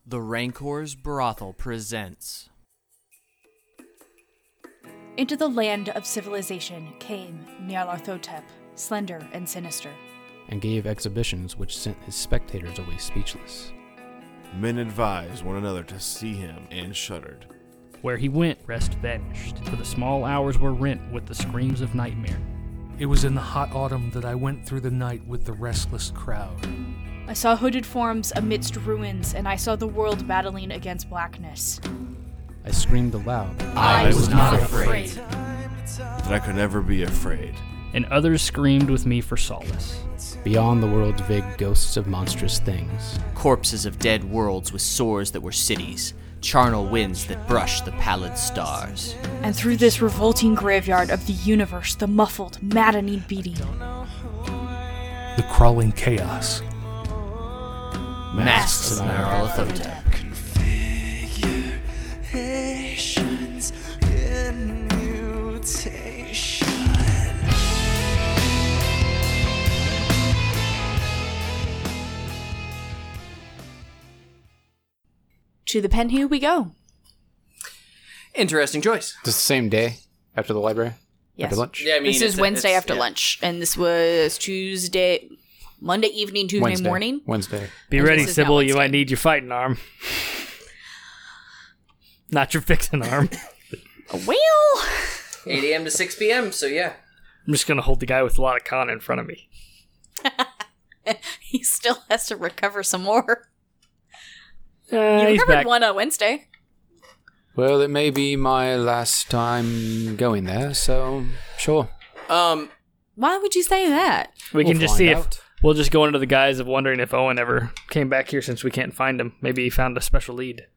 The Rancor's Brothel presents. Into the land of civilization came Nyarlathotep, slender and sinister, and gave exhibitions which sent his spectators away speechless. Men advised one another to see him and shuddered. Where he went, rest vanished, for the small hours were rent with the screams of nightmare. It was in the hot autumn that I went through the night with the restless crowd. I saw hooded forms amidst ruins, and I saw the world battling against blackness. I screamed aloud. I was not afraid. That I could never be afraid. And others screamed with me for solace. Beyond the world's vague ghosts of monstrous things. Corpses of dead worlds with sores that were cities. Charnel winds that brushed the pallid stars. And through this revolting graveyard of the universe, the muffled, maddening beating. The crawling chaos. Masks of Nyarlathotep. Configurations in mutation. To the pen here we go. Interesting choice. Just the same day after the library? Yes. After lunch? Yeah, I mean, This is Wednesday after yeah. lunch, and this was Monday evening, Tuesday morning. Wednesday. Be And ready, this is now Sybil, you Wednesday. might need your fighting arm. Not your fixing arm. Well, 8 a.m. to 6 p.m., so yeah. I'm just going to hold the guy with a lot of con in front of me. he still has to recover some more. You He's recovered back. one on Wednesday. Well, it may be my last time going there, so sure. Why would you say that? We can We'll just see find if... out. We'll just go into the guise of wondering if Owen ever came back here since we can't find him. Maybe he found a special lead.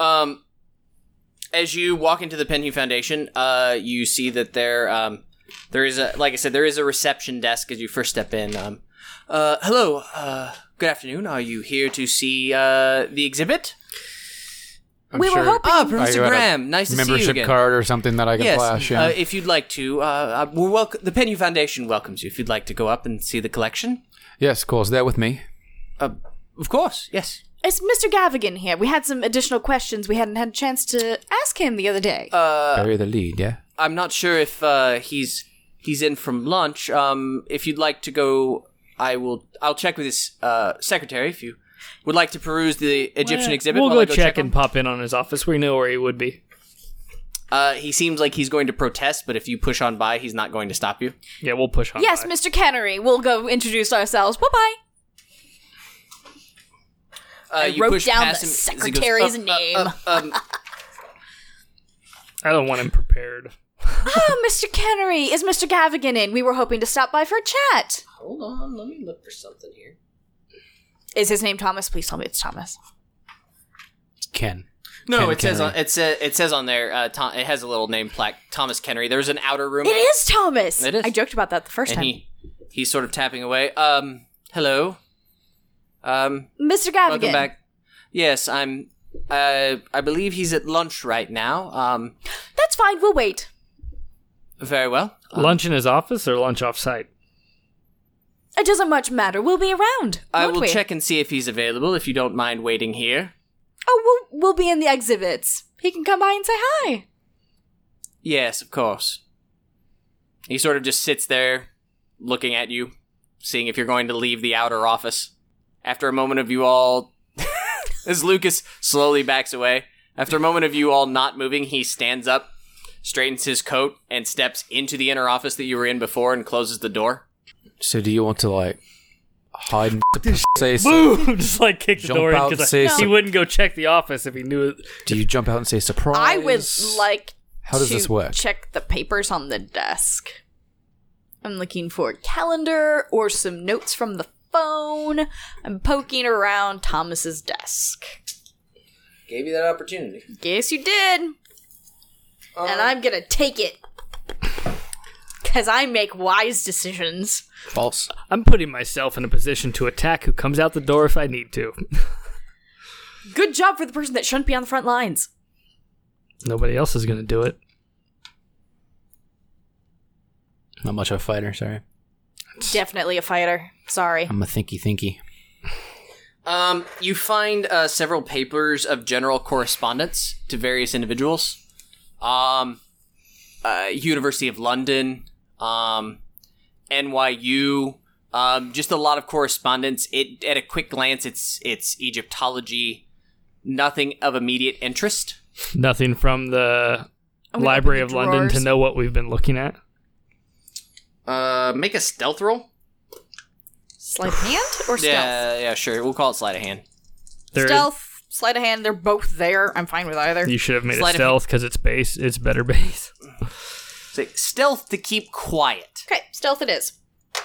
As you walk into the Penhew Foundation, you see that there is a, like I said, there is a reception desk as you first step in. Hello, good afternoon. Are you here to see the exhibit? I'm We were sure hoping- Ah, Professor you had a Graham, nice to see you membership again. card or something that I can Yes, flash. Yeah. if you'd like to, the Penhew Foundation welcomes you. If you'd like to go up and see the collection, Yes, of course. There with me. of course, yes. It's Mr. Gavigan here. We had some additional questions we hadn't had a chance to ask him the other day. Bury the lead, yeah? I'm not sure if he's in from lunch. If you'd like to go, I'll check with his secretary if you would like to peruse the Egyptian exhibit. We'll while I go check him. and pop in on his office. We know where he would be. He seems like he's going to protest, but if you push on by, he's not going to stop you. Yeah, we'll push on Yes, by. Mr. Kennery. We'll go introduce ourselves. Bye-bye. I You wrote push down past the him as he goes, secretary's name. I don't want him prepared. Oh, Mr. Kennery. Is Mr. Gavigan in? We were hoping to stop by for a chat. Hold on, let me look for something here. Is his name Thomas? Please tell me it's Thomas. It's Ken. No, Ken it says on Kennery. it says on there. It has a little name plaque, Thomas Kennery. There's an outer room. It is Thomas. It is. I joked about that the first and time. he's sort of tapping away. Hello. Mr. Gavigan. Welcome back. Yes, I'm. I believe he's at lunch right now. That's fine. We'll wait. Very well. Lunch in his office or lunch off-site? It doesn't much matter. We'll be around. I won't will we? check and see if he's available. If you don't mind waiting here. Oh, we'll be in the exhibits. He can come by and say hi. Yes, of course. He sort of just sits there, looking at you, seeing if you're going to leave the outer office. After a moment of you all, as Lucas slowly backs away, after a moment of you all not moving, he stands up, straightens his coat, and steps into the inner office that you were in before and closes the door. So do you want to, like, hide and say Boom! Just like kick the Jump door in out, because say he some- wouldn't go check the office if he knew it. Do you jump out and say surprise? I would like How does to this work? check the papers on the desk. I'm looking for a calendar or some notes from the phone. I'm poking around Thomas's desk. Gave you that opportunity. Yes, you did. And I'm gonna take it. Because I make wise decisions. False. I'm putting myself in a position to attack who comes out the door if I need to. Good job for the person that shouldn't be on the front lines. Nobody else is going to do it. Not much of a fighter, sorry. Definitely a fighter. Sorry. I'm a thinky. You find several papers of general correspondence to various individuals. University of London, NYU, just a lot of correspondence. At a quick glance, it's Egyptology. Nothing of immediate interest. Nothing from the I'm gonna Library open of the London to drawers. know what we've been looking at. Make a stealth roll. Sleight of hand or stealth? Yeah, sure. We'll call it sleight of hand. Stealth, sleight of hand, they're both there. I'm fine with either. You should have made Sleight it of stealth because it's base. It's better base. So stealth to keep quiet. Okay, stealth it is.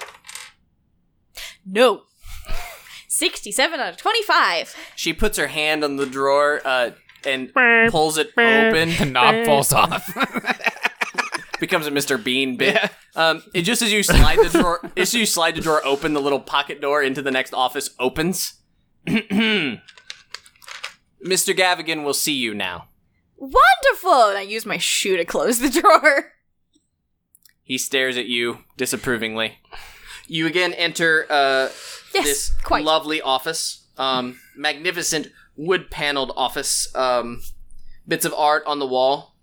No. 67 out of 25. She puts her hand on the drawer and pulls it open. The knob falls off. Becomes a Mr. Bean bit. It just as you slide the drawer open, the little pocket door into the next office opens. Mr. Gavigan will see you now. Wonderful! And I use my shoe to close the drawer. He stares at you disapprovingly. You again enter Yes, this quite. lovely office. Magnificent wood-paneled office. Bits of art on the wall.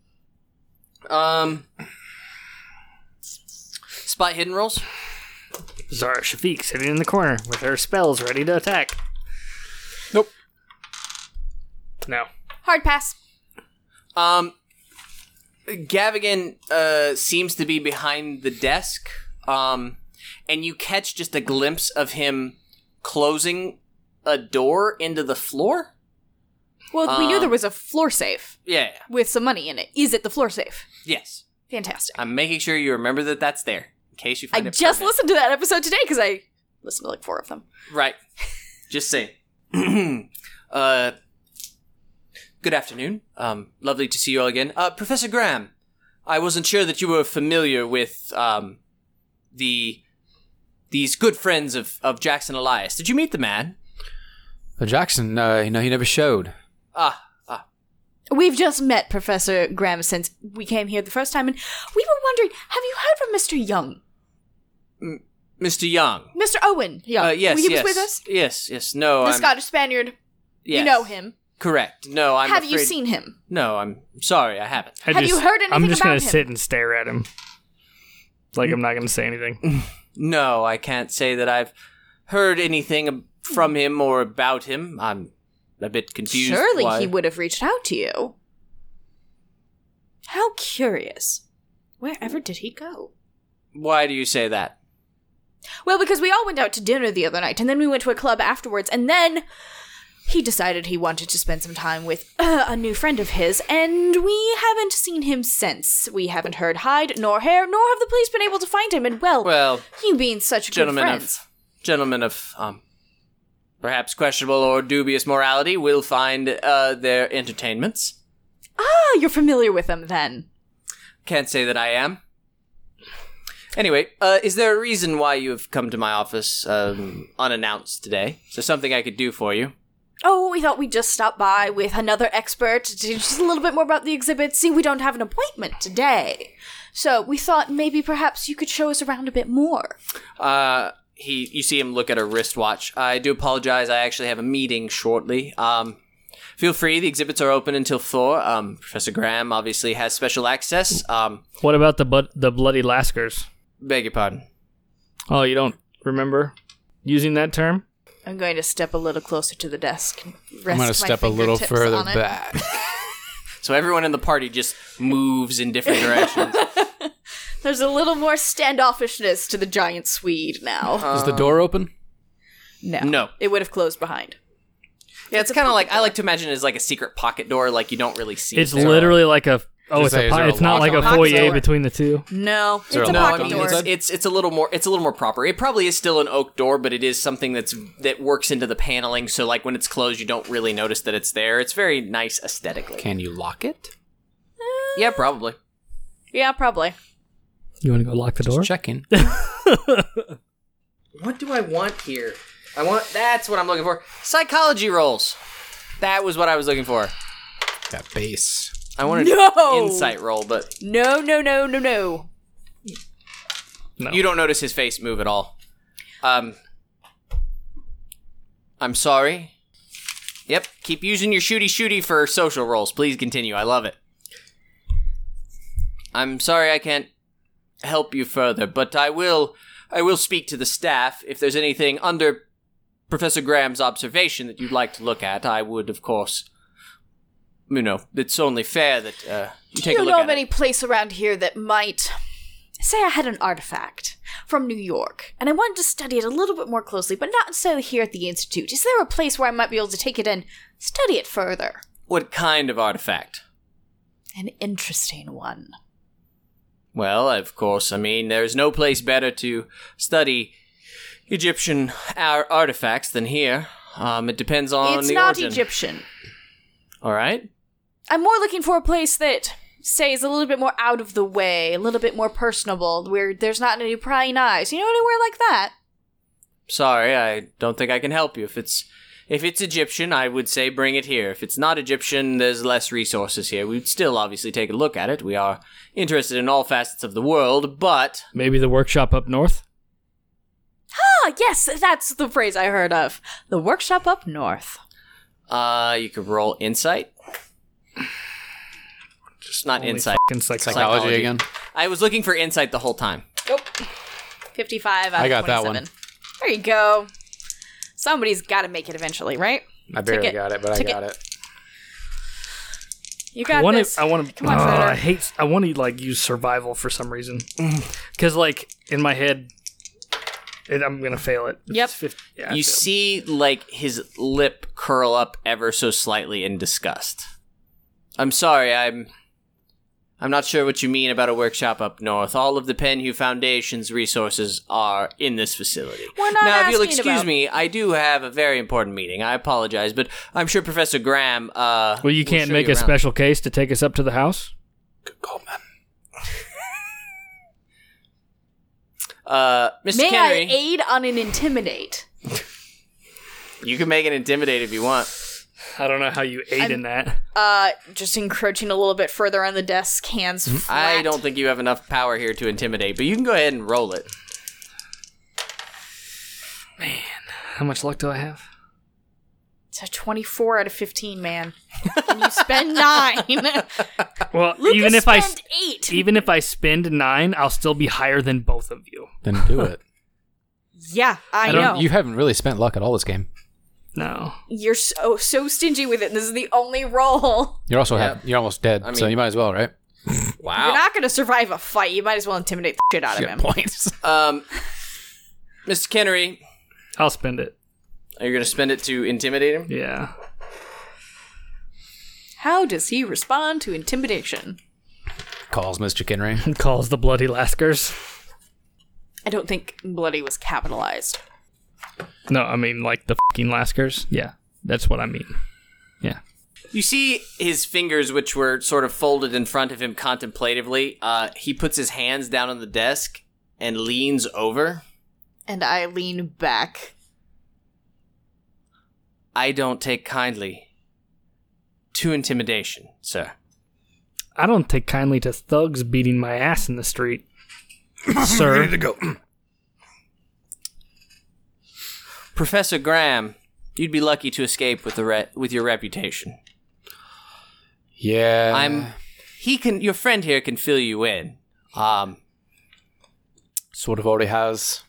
Spot hidden rolls. Zara Shafiq sitting in the corner with her spells ready to attack. Nope. No. Hard pass. Gavigan seems to be behind the desk, and you catch just a glimpse of him closing a door into the floor? Well, we knew there was a floor safe Yeah. with some money in it. Is it the floor safe? Yes. Fantastic. I'm making sure you remember that that's there, in case you I find it just pertinent. listened to that episode today because I listened to like 4 of them. Right. Just saying. Good afternoon. Lovely to see you all again. Professor Graham, I wasn't sure that you were familiar with these good friends of Jackson Elias. Did you meet the man? Jackson, he never showed. We've just met Professor Graham since we came here the first time, and we were wondering, have you heard from Mr. Young? Mr. Young. Mr. Owen Young. Yes, He yes. was with us? Yes. No, The I'm... Scottish Spaniard. Yes. You know him. Correct. No, I'm Have afraid... you seen him? No, I'm sorry, I haven't. Have you heard anything I'm just about gonna him? sit and stare at him. Like I'm not gonna say anything. No, I can't say that I've heard anything from him or about him. I'm a bit confused. Surely why... he would have reached out to you. How curious. Wherever did he go? Why do you say that? Well, because we all went out to dinner the other night, and then we went to a club afterwards, and then he decided he wanted to spend some time with a new friend of his, and we haven't seen him since. We haven't heard hide nor hair, nor have the police been able to find him, and well, you being such good friends. Gentlemen of perhaps questionable or dubious morality will find their entertainments. Ah, you're familiar with them then. Can't say that I am. Anyway, is there a reason why you have come to my office unannounced today? Is there something I could do for you? Oh, we thought we'd just stop by with another expert to just a little bit more about the exhibit. See, we don't have an appointment today. So we thought maybe perhaps you could show us around a bit more. You see him look at a wristwatch. I do apologize, I actually have a meeting shortly. Feel free, the exhibits are open until 4. Professor Graham obviously has special access. What about the bloody Lascars? Beg your pardon. Oh, you don't remember using that term? I'm going to step a little closer to the desk. And rest I'm going my to step a little fingertips further on it. back. So everyone in the party just moves in different directions. There's a little more standoffishness to the giant Swede now. Is the door open? No. It would have closed behind. Yeah, it's kind of like, I like to imagine it as like a secret pocket door, like you don't really see It's it. literally like a. Oh, Just say, is there a it's not lock like on a it? Pocket foyer door. between the two. No, it's there a a No, lock pocket I mean door. it's a little more proper. It probably is still an oak door, but it is something that works into the paneling. So like when it's closed, you don't really notice that it's there. It's very nice aesthetically. Can you lock it? Yeah, probably. Yeah, probably. You want to go lock the door? Just checking. What do I want here? That's what I'm looking for. Psychology rolls. That was what I was looking for. That base. I wanted No! insight roll, but No. No. you don't notice his face move at all. I'm sorry. Yep, keep using your shooty for social roles. Please continue. I love it. I'm sorry I can't help you further, but I will speak to the staff. If there's anything under Professor Graham's observation that you'd like to look at, I would, of course. It's only fair that you take a look at it. Do you know of any place around here that might... Say I had an artifact from New York, and I wanted to study it a little bit more closely, but not necessarily here at the Institute. Is there a place where I might be able to take it and study it further? What kind of artifact? An interesting one. Well, of course, there's no place better to study Egyptian artifacts than here. It depends on the origin. It's not Egyptian. All right. I'm more looking for a place that, say, is a little bit more out of the way, a little bit more personable, where there's not any prying eyes. You know, anywhere like that. Sorry, I don't think I can help you. If it's Egyptian, I would say bring it here. If it's not Egyptian, there's less resources here. We'd still obviously take a look at it. We are interested in all facets of the world, but... Maybe the workshop up north? Ah, yes, that's the phrase I heard of. The workshop up north. You could roll insight. Just not insight. Psychology again. I was looking for insight the whole time. Nope. 55 out I of got 27. that one. There you go. Somebody's got to make it eventually, right? I barely got it, but I got it. You got this. I want to. Come on, Fredder. I want to use survival for some reason, because in my head, I'm gonna fail it. Yep. 50, yeah, You see, his lip curl up ever so slightly in disgust. I'm sorry, I'm not sure what you mean about a workshop up north. All of the Penhew Foundation's resources are in this facility. We're not now, if you'll asking excuse about- me, I do have a very important meeting. I apologize, but I'm sure Professor Graham. Well, you can't show make you a around. special case to take us up to the house. Good call, man. Mr. May Kennery, I aid on an intimidate? you can make it intimidate if you want. I don't know how you aid in that. Just encroaching a little bit further on the desk, hands flat. I don't think you have enough power here to intimidate, but you can go ahead and roll it. Man, how much luck do I have? It's a 24 out of 15, man. And you spend 9. Well, Lucas even if I spent 8. even if I spend 9, I'll still be higher than both of you. Then do it. Yeah, I know. You haven't really spent luck at all this game. No. You're so stingy with it. This is the only roll. You're also you're almost dead, so you might as well, right? Wow. You're not going to survive a fight. You might as well intimidate the shit out of him. Points. Mr. Kennery, I'll spend it. are you going to spend it to intimidate him? Yeah. How does he respond to intimidation? Calls Mr. Kinray. Calls the bloody Lascars. I don't think bloody was capitalized. No, I mean the fucking Lascars. Yeah, that's what I mean. Yeah. You see his fingers, which were sort of folded in front of him contemplatively. He puts his hands down on the desk and leans over. And I lean back. I don't take kindly to intimidation, sir. I don't take kindly to thugs beating my ass in the street, sir. Ready to go. Professor Graham, you'd be lucky to escape with with your reputation. Yeah. Your friend here can fill you in. Sort of already has.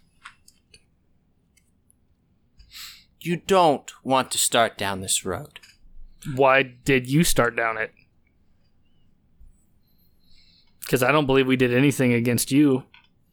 You don't want to start down this road. Why did you start down it? Because I don't believe we did anything against you.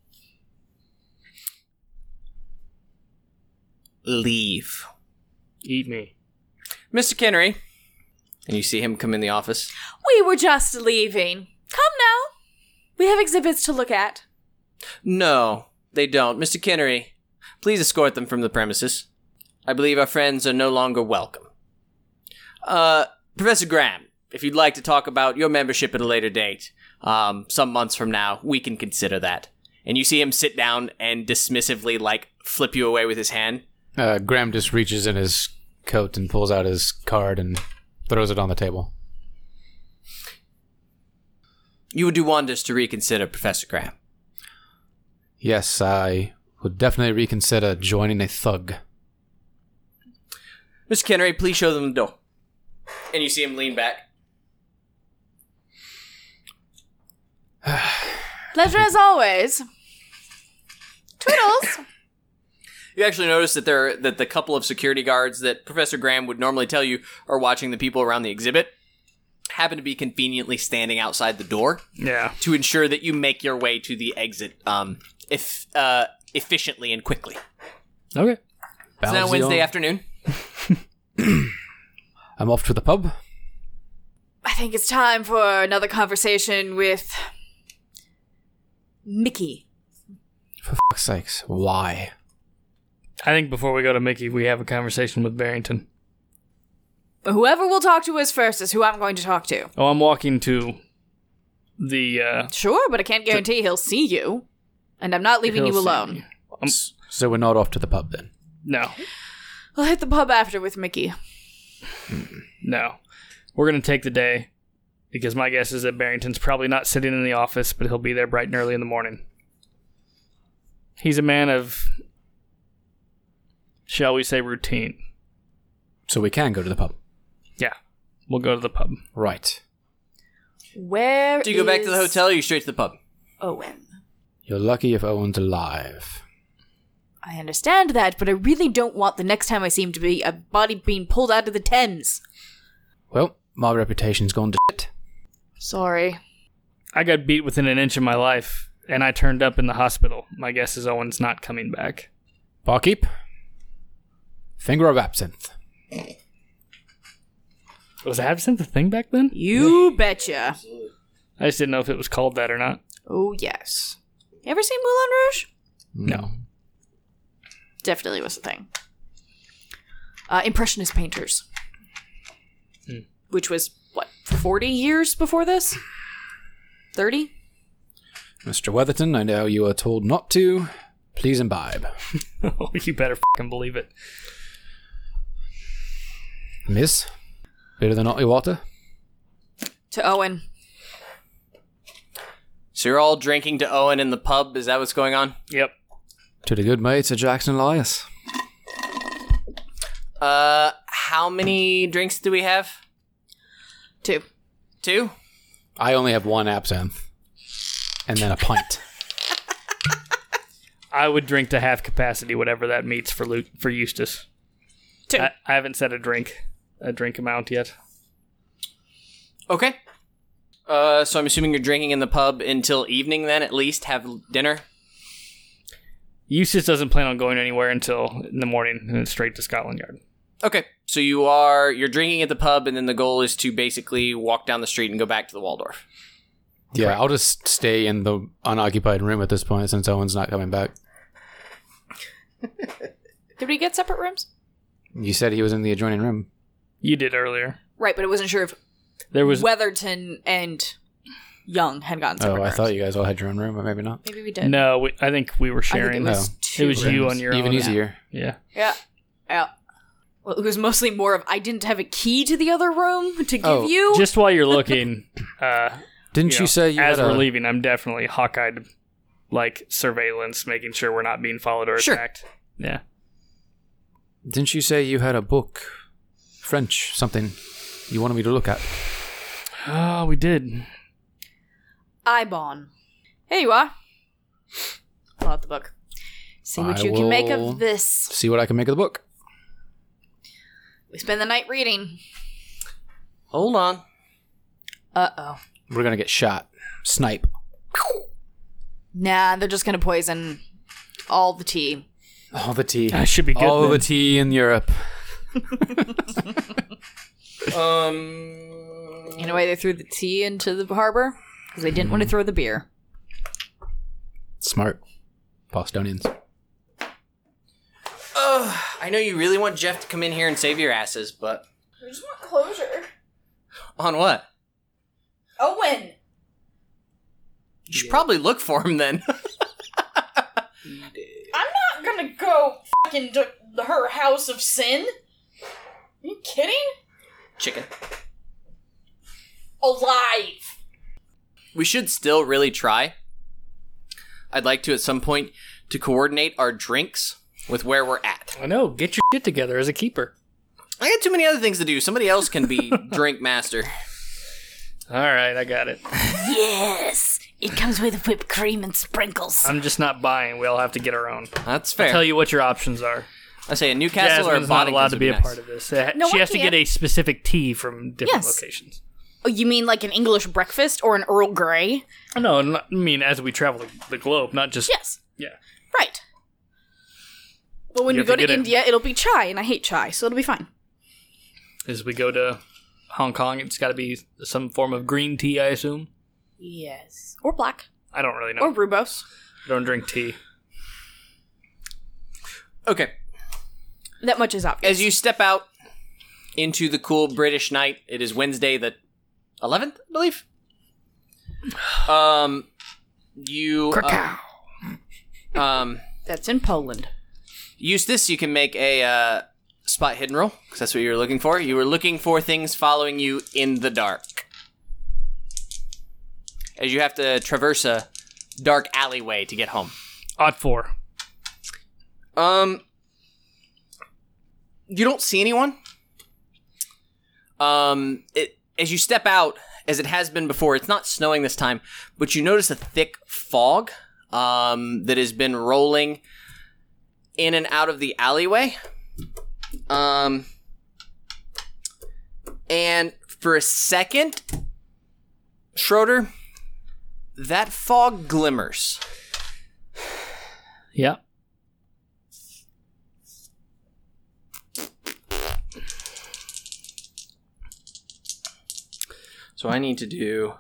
Leave. Eat me. Mr. Kennery. And you see him come in the office. We were just leaving. Come now. We have exhibits to look at. No, they don't. Mr. Kennery, please escort them from the premises. I believe our friends are no longer welcome. Professor Graham, if you'd like to talk about your membership at a later date, some months from now, we can consider that. And you see him sit down and dismissively, flip you away with his hand. Graham just reaches in his coat and pulls out his card and throws it on the table. You would do wonders to reconsider, Professor Graham. Yes, I would definitely reconsider joining a thug. Mr. Kennery, please show them the door. And you see him lean back. Pleasure as always. Toodles. You actually notice that that the couple of security guards that Professor Graham would normally tell you are watching the people around the exhibit happen to be conveniently standing outside the door Yeah. to ensure that you make your way to the exit efficiently and quickly. Okay. It's now Wednesday afternoon. I'm off to the pub. I think it's time for another conversation with Mickey. For fuck's sakes, why? I think before we go to Mickey, we have a conversation with Barrington. But whoever we'll talk to us first is who I'm going to talk to. Oh, I'm walking to the, Sure, but I can't guarantee he'll see you. And I'm not leaving he'll you see alone. me. So we're not off to the pub then? No. I'll hit the pub after with Mickey. No. We're going to take the day, because my guess is that Barrington's probably not sitting in the office, but he'll be there bright and early in the morning. He's a man of, shall we say, routine. So we can go to the pub. Yeah. We'll go to the pub. Right. Where Do you go back to the is hotel or are you straight to the pub? Owen? You're lucky if Owen's alive. I understand that, but I really don't want the next time I see him to be a body being pulled out of the Thames. Well, my reputation's gone to shit. Sorry. I got beat within an inch of my life, and I turned up in the hospital. My guess is Owen's not coming back. Barkeep. Finger of absinthe. Was absinthe a thing back then? You betcha. I just didn't know if it was called that or not. Oh, yes. You ever seen Moulin Rouge? No. Definitely was a thing. Impressionist painters. Which was, 40 years before this? 30? Mr. Weatherton, I know you are told not to. Please imbibe. Oh, you better fucking believe it. Miss? Bit of the naughty water? To Owen. So you're all drinking to Owen in the pub? Is that what's going on? Yep. To the good mates of Jackson Elias. How many drinks do we have? 2. 2? I only have one absinthe. And then a pint. I would drink to half capacity, whatever that meets for Eustace. 2. I haven't set a drink amount yet. Okay. So I'm assuming you're drinking in the pub until evening then, at least? Have dinner? Eustace doesn't plan on going anywhere until in the morning, and then straight to Scotland Yard. Okay. So you're drinking at the pub, and then the goal is to basically walk down the street and go back to the Waldorf. Yeah, I'll just stay in the unoccupied room at this point since Owen's not coming back. Did we get separate rooms? You said he was in the adjoining room. You did earlier. Right, but I wasn't sure if There was Weatherton and Young had gotten separate Oh, I rooms. thought you guys all had your own room, but maybe not. Maybe we did. no. I think we were I think sharing. it was No. two It was you rooms. on your Even own. easier. Yeah. Yeah. Yeah. Well, it was mostly more of I didn't have a key to the other room to give Oh, you. Just while you're looking, Didn't you say you as had we're a... leaving, I'm definitely Hawkeye, like surveillance, making sure we're not being followed or Sure. attacked. Yeah. Didn't you say you had a book, French, something you wanted me to look at? Oh, we did. Ibon. Here you are. Pull out the book. See what I you can make will- of this. See what I can make of the book. We spend the night reading. Hold on. Uh-oh. We're gonna get shot. Snipe. Nah, they're just gonna poison all the tea. All the tea. That should be good. All then. the tea in Europe. In a way, they threw the tea into the harbor because they didn't want to throw the beer. Smart. Bostonians. I know you really want Jeff to come in here and save your asses, but... I just want closure. On what? Owen! You should probably look for him then. I'm not gonna go fucking to her house of sin. Are you kidding? Chicken. Alive. We should still really try. I'd like to, at some point, to coordinate our drinks with where we're at. I know. Get your shit together as a keeper. I got too many other things to do. Somebody else can be drink master. All right, I got it. Yes. It comes with whipped cream and sprinkles. I'm just not buying. We all have to get our own. That's fair. I'll tell you what your options are. I say a Newcastle or a Jasmine's not allowed Boddington's to would be a nice. part of this. No, She I has to can't. get a specific tea from different Yes. locations. Oh, you mean like an English breakfast or an Earl Grey? No, I mean as we travel the globe, not just... Yes. Yeah. Right. Well, when You we have go to to get it. India, it'll be chai, and I hate chai, so it'll be fine. As we go to Hong Kong, it's got to be some form of green tea, I assume. Yes. Or black. I don't really know. Or rooibos. I don't drink tea. Okay. That much is obvious. As you step out into the cool British night, it is Wednesday the 11th, I believe. You That's in Poland. Eustace, you can make a spot hidden roll, because that's what you were looking for. You were looking for things following you in the dark. As you have to traverse a dark alleyway to get home. Odd 4. You don't see anyone. As you step out, as it has been before, it's not snowing this time, but you notice a thick fog that has been rolling in and out of the alleyway. And for a second, Schroeder, that fog glimmers. Yeah. So I need to do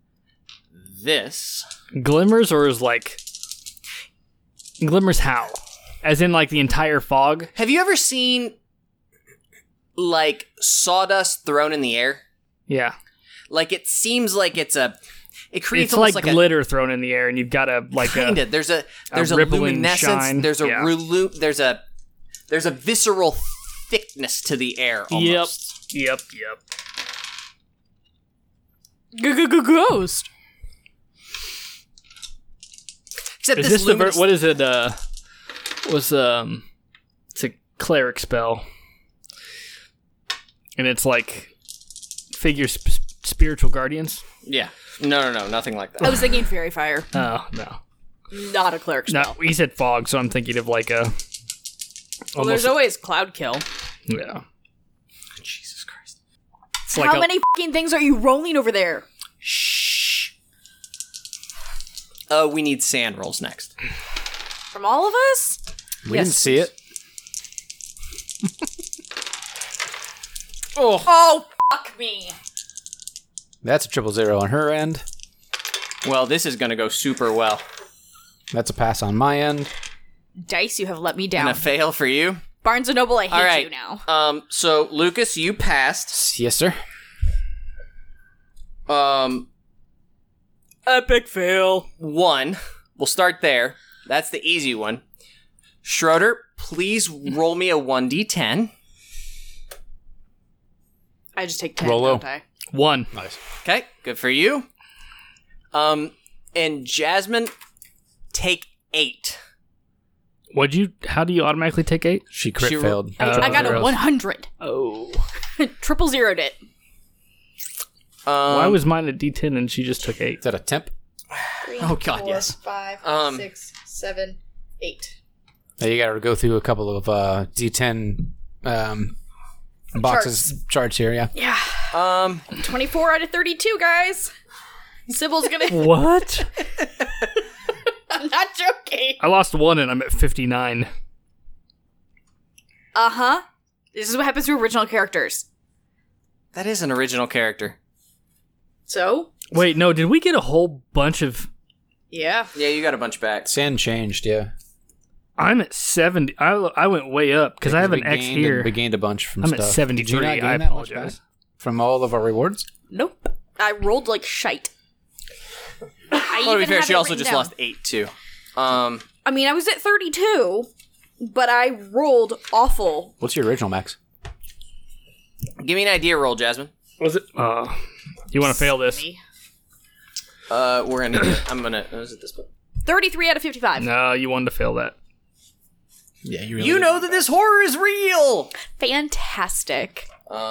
this. Glimmers or is like... Glimmers how? As in like the entire fog? Have you ever seen, like, sawdust thrown in the air? Yeah. Like, it seems like it's a... It creates It's almost like like glitter thrown in the air and you've got a... like Kind a of. There's a rippling luminescence. shine. There's a Yeah. there's a visceral thickness to the air almost. Yep. Ghost. Except Is this this the... luminous... what is it? It's a cleric spell. And it's like... spiritual guardians? Yeah. No, nothing like I that. was thinking fairy fire. Oh, no. Not a cleric spell. No, he said fog, so I'm thinking of like a... Well, there's always cloud kill. Yeah. Jesus Christ. It's like How many fucking things are you rolling over there? Shh. We need sand rolls next. From all of us? We didn't see it. Oh, fuck me. That's a 000 on her end. Well, this is going to go super well. That's a pass on my end. Dice, you have let me And down. a fail for you. Barnes & Noble, I hate All right. you now. So, Lucas, you passed. Yes, sir. Epic fail. 1. We'll start there. That's the easy one. Schroeder, please roll me a 1d10. I just take 10, Rolo. don't I? 1. Nice. Okay, good for you. And Jasmine, take 8. How do you automatically take 8? She crit She ro- failed. I got a gross. 100. Oh. Triple zeroed it. Why was mine a D10 and she just took 8? Is that a temp? Oh, God, yes. 5, 6, 7, 8. Now you got to go through a couple of D10 boxes charts here. Yeah. Yeah. 24 out of 32, guys. Sybil's gonna... What? I'm not joking. I lost 1 and I'm at 59. Uh-huh. This is what happens to original characters. That is an original character. So? Wait, no, did we get a whole bunch of... Yeah. Yeah, you got a bunch back. Sand changed, yeah. I'm at 70. I went way up because I have an X here. We gained a bunch from I'm stuff. at 73. Did you not gain I that much apologize. back from all of our rewards? Nope. I rolled like shite. Well, to be fair, she also just lost 8, too. I mean, I was at 32, but I rolled awful. What's your original max? Give me an idea roll, Jasmine. Was it? You want to fail this? We're gonna. I'm gonna. Is it this book? 33 out of 55. No, you wanted to fail that. Yeah, you really You know that this horror is real. Fantastic.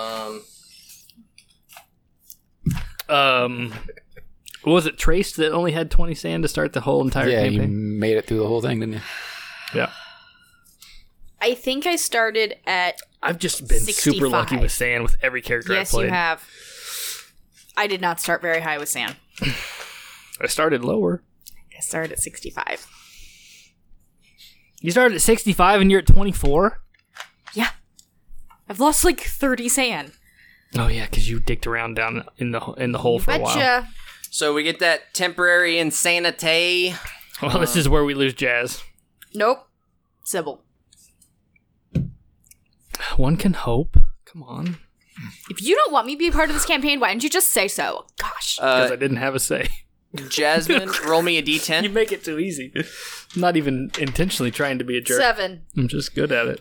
Was it Trace that only had 20 sand to start the whole entire Yeah, you campaign? made it through the whole thing, didn't you? Yeah. I think I started at. I've just been 65. super lucky with sand with every character Yes, I played. you have. I did not start very high with Sam. I started lower. I started at 65. You started at 65 and you're at 24? Yeah. I've lost like 30 sand. Oh yeah, because you dicked around down in the hole for a while. Betcha. So we get that temporary insanity. Well, this is where we lose Jazz. Nope. Sybil. One can hope. Come on. If you don't want me to be a part of this campaign, why didn't you just say so? Gosh. Because I didn't have a say. Jasmine, roll me a d10. You make it too easy. I'm not even intentionally trying to be a jerk. 7. I'm just good at it.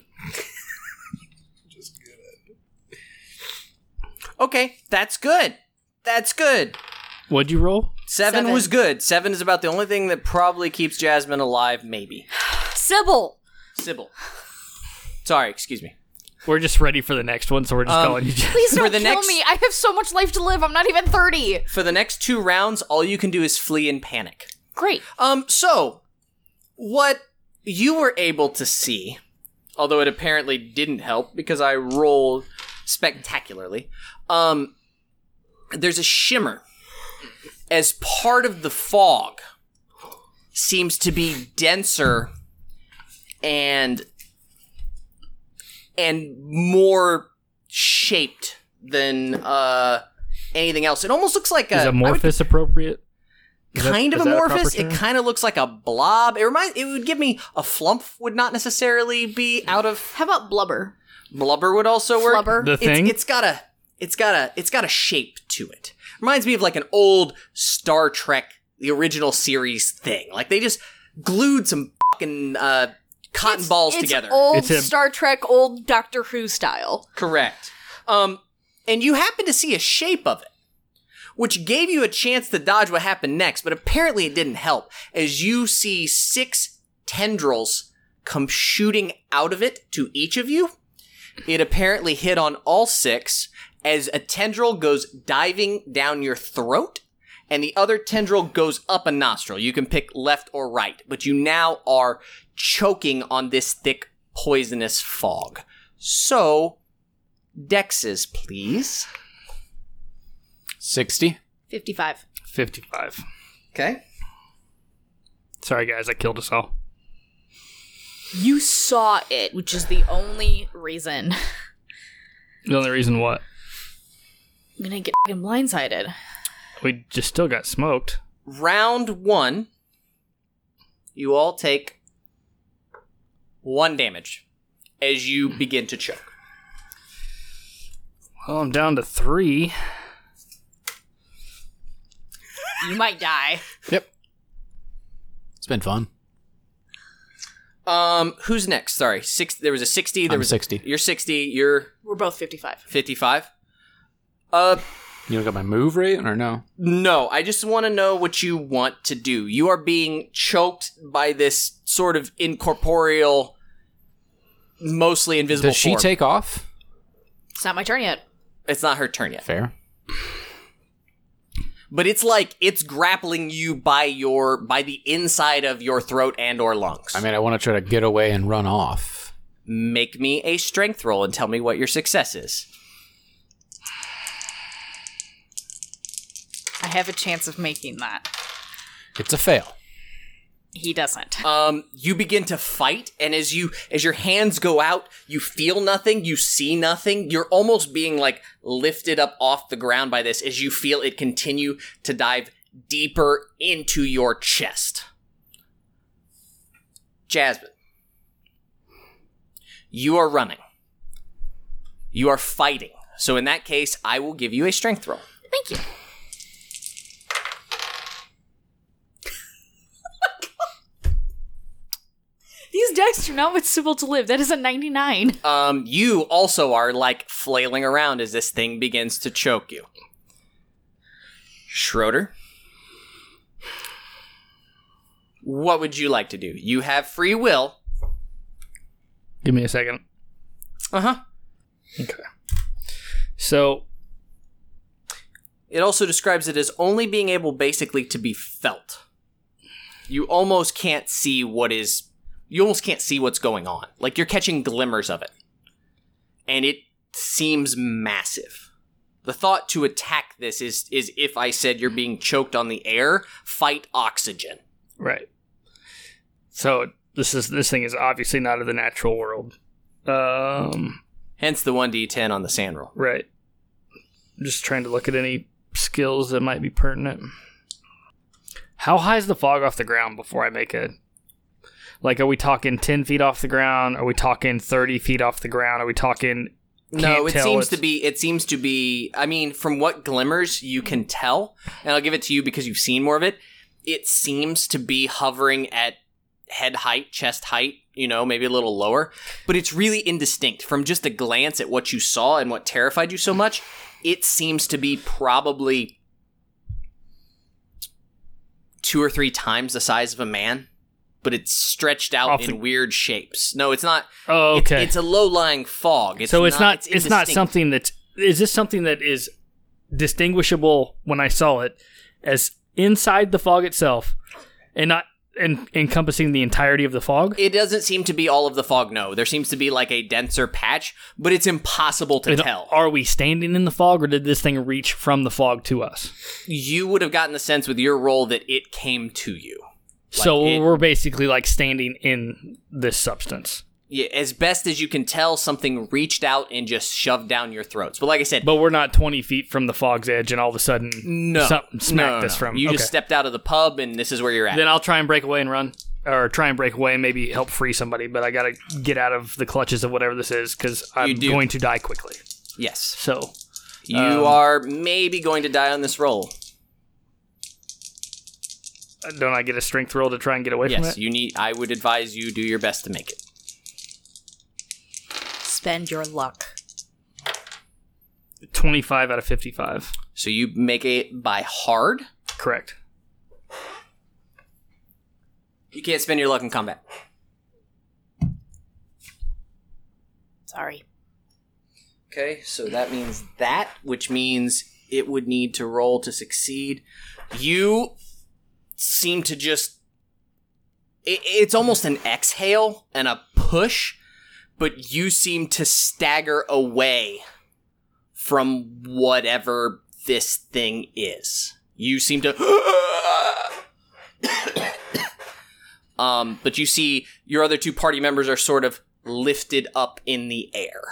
Okay, that's good. That's good. What'd you roll? 7 was good. 7 is about the only thing that probably keeps Jasmine alive, maybe. Sybil. Sybil. Sorry, excuse me. We're just ready for the next one, so we're just calling you Jazz. Please For don't the kill next- me. I have so much life to live. I'm not even 30. For the next 2 rounds, all you can do is flee in panic. Great. So, what you were able to see, although it apparently didn't help because I rolled spectacularly, there's a shimmer as part of the fog seems to be denser and more shaped than anything else. It almost looks like Is amorphous appropriate? kind of is that a proper amorphous. It term? kind of looks like a blob. It would give me a flump. Would not necessarily be out of How about blubber? blubber. Would also work. Flubber. The thing? It's got a shape to it. Reminds me of like an old Star Trek, the original series thing. Like they just glued some fucking cotton balls together. It's old It's a- Star Trek, old Doctor Who style. Correct. And you happen to see a shape of it, which gave you a chance to dodge what happened next, but apparently it didn't help, as you see 6 tendrils come shooting out of it to each of you. It apparently hit on all 6, as a tendril goes diving down your throat, and the other tendril goes up a nostril. You can pick left or right, but you now are choking on this thick, poisonous fog. So, Dexes, please. 60. 55. 55. Okay. Sorry, guys, I killed us all. You saw it, which is the only reason. The only reason what? I'm gonna get fucking blindsided. We just still got smoked. Round 1, you all take 1 damage as you begin to choke. Well, I'm down to 3. You might die. Yep. It's been fun. Who's next? Sorry, there was a 60. There I'm was 60. You're 60. You're We're both 55. 55. You don't got my move rate or no? No, I just want to know what you want to do. You are being choked by this sort of incorporeal, mostly invisible Does she form. take off? It's not my turn yet. It's not her turn yet. Fair. But it's like it's grappling you by the inside of your throat and or lungs. I mean, I want to try to get away and run off. Make me a strength roll and tell me what your success is. I have a chance of making that. It's a fail. He doesn't. You begin to fight, and as your hands go out, you feel nothing, you see nothing. You're almost being like lifted up off the ground by this as you feel it continue to dive deeper into your chest. Jasmine, you are running. You are fighting. So in that case, I will give you a strength roll. Thank you. These decks do not want Sybil to live. That is a 99. You also are like flailing around as this thing begins to choke you. Schroeder, what would you like to do? You have free will. Give me a second. Uh-huh. Okay. So, It also describes it as only being able basically to be felt. You almost can't see what's going on. Like you're catching glimmers of it. And it seems massive. The thought to attack this is if I said you're being choked on the air, fight oxygen. right. So, this thing is obviously not of the natural world. Hence the 1d10 on the sand roll. Right. I'm just trying to look at any skills that might be pertinent. How high is the fog off the ground before I make it? Like, are we talking 10 feet off the ground? Are we talking 30 feet off the ground? Are we talking... No, it seems to be, I mean, from what glimmers you can tell, and I'll give it to you because you've seen more of it, it seems to be hovering at head height, chest height, maybe a little lower, but it's really indistinct. From just a glance at what you saw and what terrified you so much, it seems to be probably 2 or 3 times the size of a man, but it's stretched out in weird shapes. No, it's not. Oh, okay. It's a low-lying fog. It's not something that's... Is this something that is distinguishable when I saw it as inside the fog itself and not encompassing the entirety of the fog? It doesn't seem to be all of the fog, no. There seems to be like a denser patch, but it's impossible to tell. Are we standing in the fog, or did this thing reach from the fog to us? You would have gotten the sense with your roll that it came to you. So we're basically like standing in this substance. Yeah, as best as you can tell, something reached out and just shoved down your throats. But like I said... But we're not 20 feet from the fog's edge and all of a sudden something smacked us from... You just stepped out of the pub and this is where you're at. Then I'll try and break away and run. Or try and break away and maybe help free somebody. But I gotta get out of the clutches of whatever this is because I'm going to die quickly. Yes. So... You are maybe going to die on this roll. Don't I get a strength roll to try and get away from it? Yes, I would advise you do your best to make it. Spend your luck. 25 out of 55. So you make it by hard? Correct. You can't spend your luck in combat. Sorry. Okay, so that means that, which means it would need to roll to succeed. You seem to just... It's almost an exhale and a push, but you seem to stagger away from whatever this thing is. You seem to... but you see your other 2 party members are sort of lifted up in the air.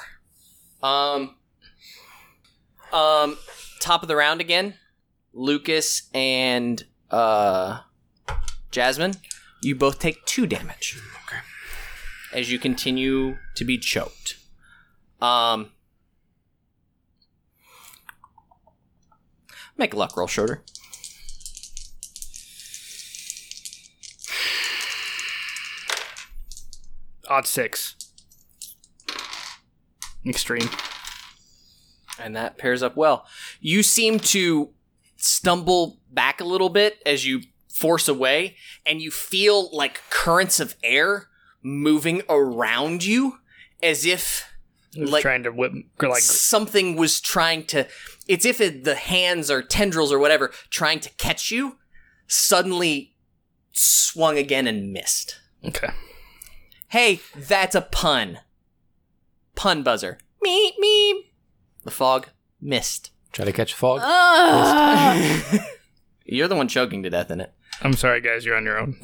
Top of the round again. Lucas and Jasmine, you both take 2 damage. Okay. As you continue to be choked. Make a luck roll, Schroeder. Odd 6. Extreme. And that pairs up well. You seem to stumble back a little bit as you force away, and you feel like currents of air moving around you as if like trying to whip, like something was trying to... It's if the hands or tendrils or whatever trying to catch you suddenly swung again and missed. Okay. Hey, that's a pun. Pun buzzer. Meep, meep. The fog missed. Try to catch fog. You're the one choking to death in it. I'm sorry, guys. You're on your own.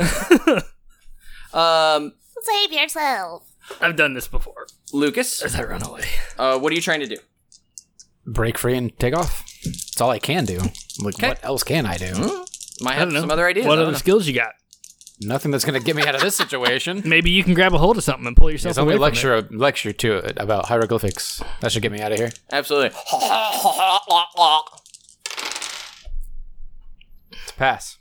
Save yourself. I've done this before. Lucas, As I run away. what are you trying to do? Break free and take off. That's all I can do. Like, Okay. what else can I do? Might I have don't know. some other ideas. What I other don't know. skills you got? Nothing that's going to get me out of this situation. Maybe you can grab a hold of something and pull yourself There's only away from it. lecture to it about hieroglyphics. That should get me out of here. Absolutely. It's a pass.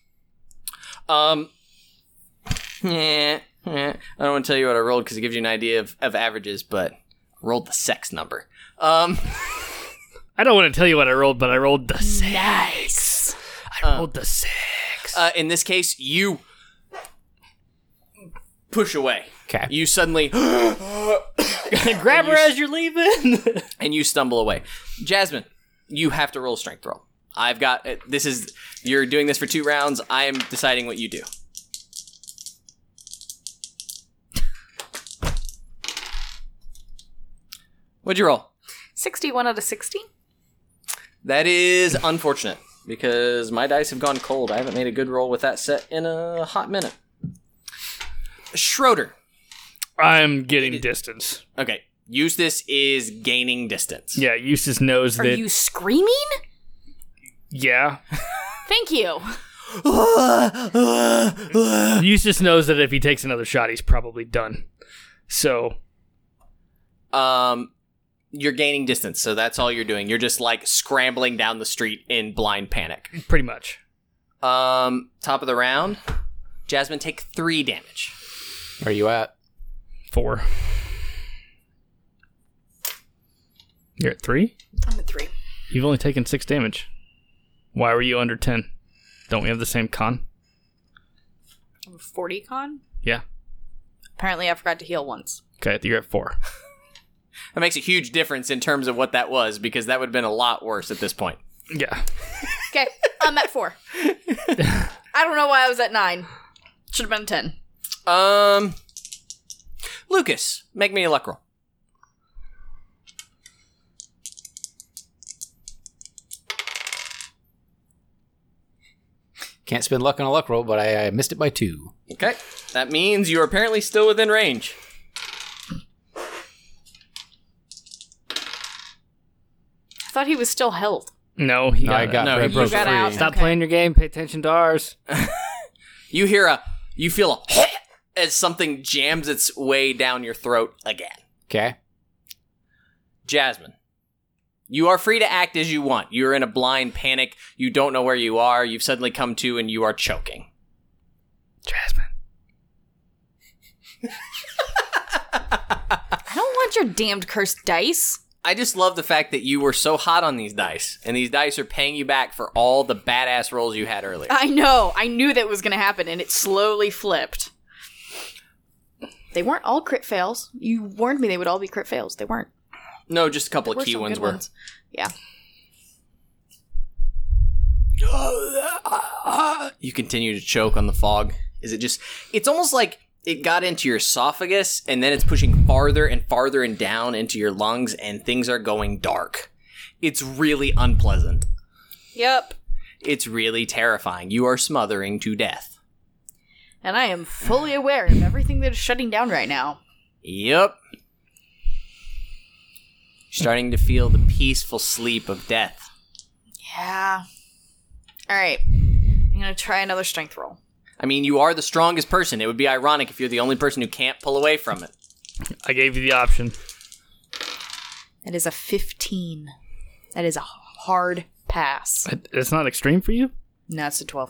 I don't want to tell you what I rolled because it gives you an idea of averages, but I rolled the sex number. I don't want to tell you what I rolled, but I rolled the 6. Nice. I rolled the 6. In this case, you push away. Okay. You suddenly Grab her as you're leaving. and you stumble away. Jasmine, you have to roll a strength roll. I've got you're doing this for 2 rounds. I am deciding what you do. What'd you roll? 61 out of 60. That is unfortunate because my dice have gone cold. I haven't made a good roll with that set in a hot minute. Schroeder. I'm getting distance. Okay. Eustace is gaining distance. Yeah, Eustace knows Are that. you screaming? Yeah. Thank you. Eustace knows that if he takes another shot, he's probably done. So. You're gaining distance, so that's all you're doing. You're just like scrambling down the street in blind panic. Pretty much. Top of the round. Jasmine, take 3 damage. Where are you at? 4. You're at 3? I'm at 3. You've only taken 6 damage. Why were you under 10? Don't we have the same con? I'm 40 con? Yeah. Apparently I forgot to heal once. Okay, you're at 4. That makes a huge difference in terms of what that was, because that would have been a lot worse at this point. Yeah. Okay, I'm at 4. I don't know why I was at 9. Should have been 10. Lucas, make me a luck roll. Can't spend luck on a luck roll, but I missed it by 2. Okay. That means you are apparently still within range. I thought he was still held. No, he I got got no, I you broke got free. out. Stop Okay. playing your game. Pay attention to ours. You feel a as something jams its way down your throat again. Okay. Jasmine, you are free to act as you want. You're in a blind panic. You don't know where you are. You've suddenly come to and you are choking. Jasmine. I don't want your damned cursed dice. I just love the fact that you were so hot on these dice, and these dice are paying you back for all the badass rolls you had earlier. I know. I knew that was going to happen, and it slowly flipped. They weren't all crit fails. You warned me they would all be crit fails. They weren't. No, just a couple There of key some ones good were. ones. Yeah. You continue to choke on the fog. It's almost like it got into your esophagus, and then it's pushing farther and farther and down into your lungs, and things are going dark. It's really unpleasant. Yep. It's really terrifying. You are smothering to death. And I am fully aware of everything that is shutting down right now. Yep. Starting to feel the peaceful sleep of death. Yeah. All right. I'm going to try another strength roll. I mean, you are the strongest person. It would be ironic if you're the only person who can't pull away from it. I gave you the option. That is a 15. That is a hard pass. It's not extreme for you? No, it's a 12.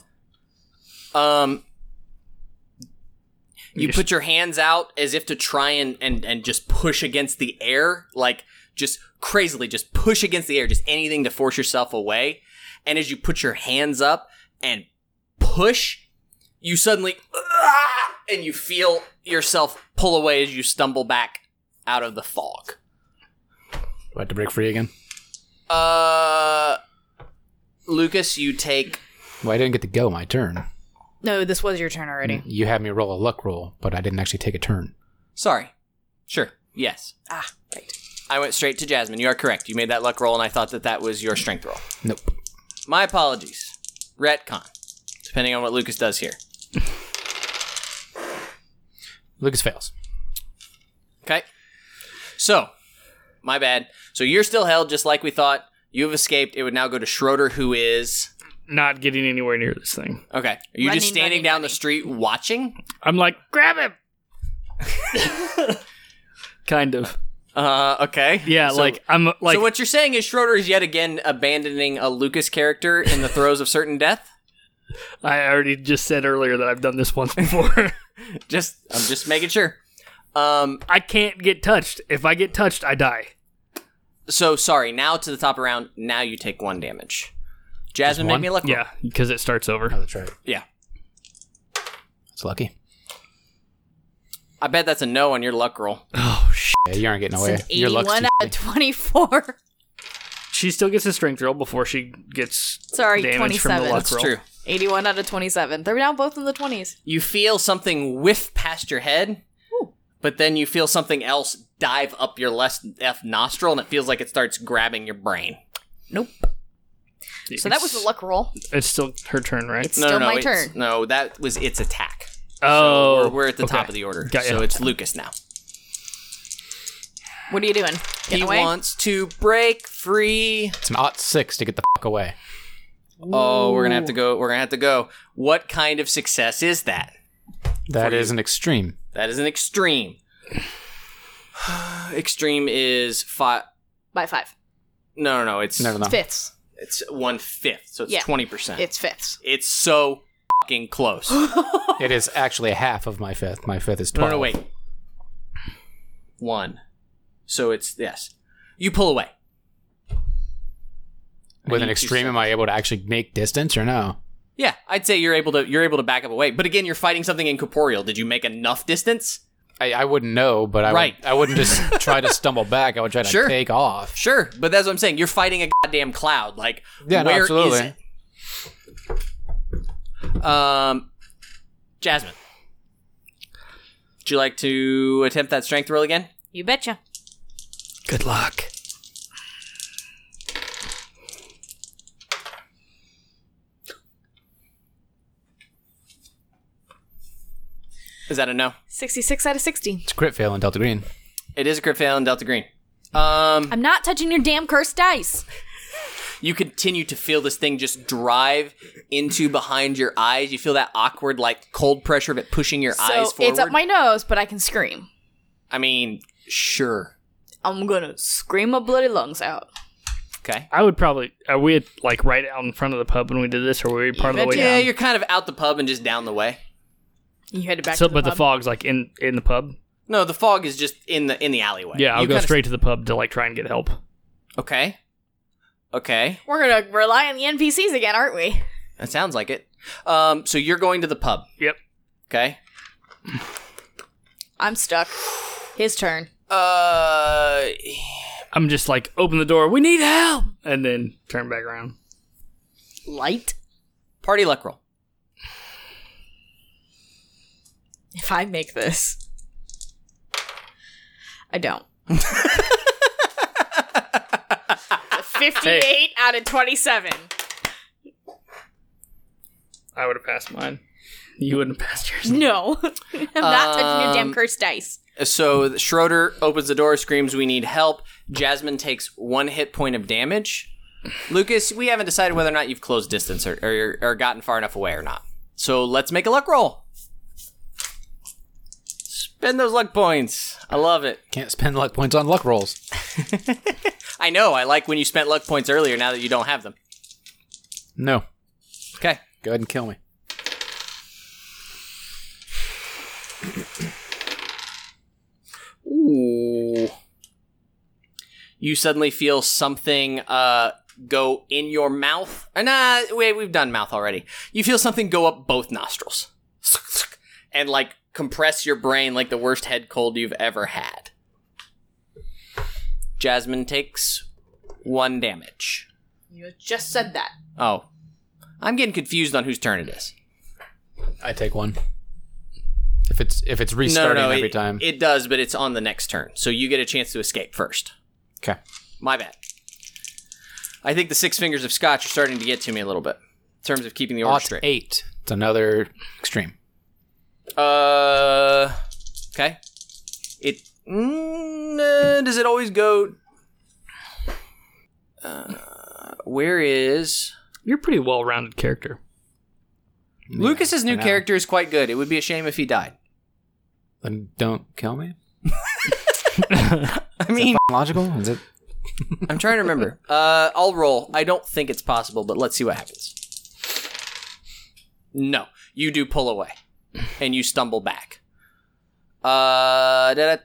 You put your hands out as if to try and just push against the air, like just crazily, just push against the air, just anything to force yourself away. And as you put your hands up and push, you suddenly, and you feel yourself pull away as you stumble back out of the fog. Do I have to break free again? Lucas, you take... Well, I didn't get to go my turn. No, this was your turn already. You had me roll a luck roll, but I didn't actually take a turn. Sorry. Sure. Yes. Ah, right. I went straight to Jasmine. You are correct. You made that luck roll, and I thought that was your strength roll. Nope. My apologies. Retcon. Depending on what Lucas does here. Lucas fails. Okay. So, my bad. So you're still held just like we thought. You have escaped. It would now go to Schroeder, who is... Not getting anywhere near this thing. Okay. Are you just standing running, down running. the street watching? I'm like, grab him! Kind of. Okay. Yeah, So- like, I'm like... So what you're saying is Schroeder is yet again abandoning a Lucas character in the throes of certain death? I already just said earlier that I've done this once before. I'm just making sure. I can't get touched. If I get touched, I die. So, sorry, now to the top of round, now you take 1 damage. Jasmine, Just make me a luck roll. Yeah, because it starts over. Oh, that's right. Yeah. That's lucky. I bet that's a no on your luck roll. Oh, Yeah, you aren't getting It's away. an Your luck's 81 too out of 24. She still gets a strength roll before she gets Sorry, damage from the 27. luck That's roll. true. 81 out of 27. They're now both in the 20s. You feel something whiff past your head, but then you feel something else dive up your left nostril, and it feels like it starts grabbing your brain. Nope. So that was the luck roll. It's still her turn, right? It's still my turn. No, that was its attack. Oh, So we're at the top okay. of the order. Got ya. So it's Lucas now. What are you doing? Getting He away? wants to break free. It's an +6 to get the fuck away. Oh, we're gonna have to go. We're gonna have to go. What kind of success is that? That is an extreme. That is an extreme. Extreme is five. By 5. No. It's No. Fifths. It's 1/5. So it's Yeah. 20%. It's fifths. It's so fucking close. It is actually half of my fifth. My fifth is 12. No, wait. 1. So it's yes. You pull away. With an need extreme, 2 am I able to actually make distance or no? Yeah, I'd say you're able to back up away. But again, you're fighting something incorporeal. Did you make enough distance? I wouldn't know, but Right. I wouldn't just try to stumble back. I would try to Sure. take off. Sure, but that's what I'm saying. You're fighting a goddamn cloud. Like, Yeah, no, where is absolutely. it? Jasmine, would you like to attempt that strength roll again? You betcha. Good luck. Is that a no? 66 out of 60. It's a crit fail in Delta Green. It is a crit fail in Delta Green. I'm not touching your damn cursed dice. You continue to feel this thing just drive into behind your eyes. You feel that awkward, like, cold pressure of it pushing your eyes So forward. it's up my nose, but I can scream. I mean, sure. I'm gonna scream my bloody lungs out. Okay. I would probably. Are we at, like right out in front of the pub when we did this, or were we part of the way Yeah, down? you're kind of out the pub and just down the way. You headed back So, to the but the pub? fog's like in the pub. No, the fog is just in the alleyway. Yeah, I'll You go kinda- straight to the pub to like try and get help. Okay. Okay. We're gonna rely on the NPCs again, aren't we? That sounds like it. So you're going to the pub. Yep. Okay. I'm stuck. His turn. I'm just like open the door. We need help, and then turn back around. Light? Party luck roll. If I make this. I don't. 58 out of 27. I would have passed mine. You wouldn't have passed yours. No. I'm not touching your damn cursed dice. So Schroeder opens the door, screams, "We need help." Jasmine takes 1 hit point of damage. Lucas, we haven't decided whether or not you've closed distance or gotten far enough away or not. So let's make a luck roll. Spend those luck points. I love it. Can't spend luck points on luck rolls. I know. I like when you spent luck points earlier now that you don't have them. No. Okay. Go ahead and kill me. Ooh. You suddenly feel something go in your mouth. Nah, wait, we've done mouth already. You feel something go up both nostrils. And like compress your brain like the worst head cold you've ever had. Jasmine takes 1 damage. You just said that. Oh. I'm getting confused on whose turn it is. I take 1. If it's restarting every time. It does, but it's on the next turn. So you get a chance to escape first. Okay. My bad. I think the 6 fingers of scotch are starting to get to me a little bit in terms of keeping the order straight. 8. It's another extreme. Okay. It does it always go? Where is You're a pretty well-rounded character. Lucas's new for now. character is quite good. It would be a shame if he died. Then don't kill me. I mean, Logical? Is it? I'm trying to remember. I'll roll. I don't think it's possible, but let's see what happens. No, you do pull away, and you stumble back. That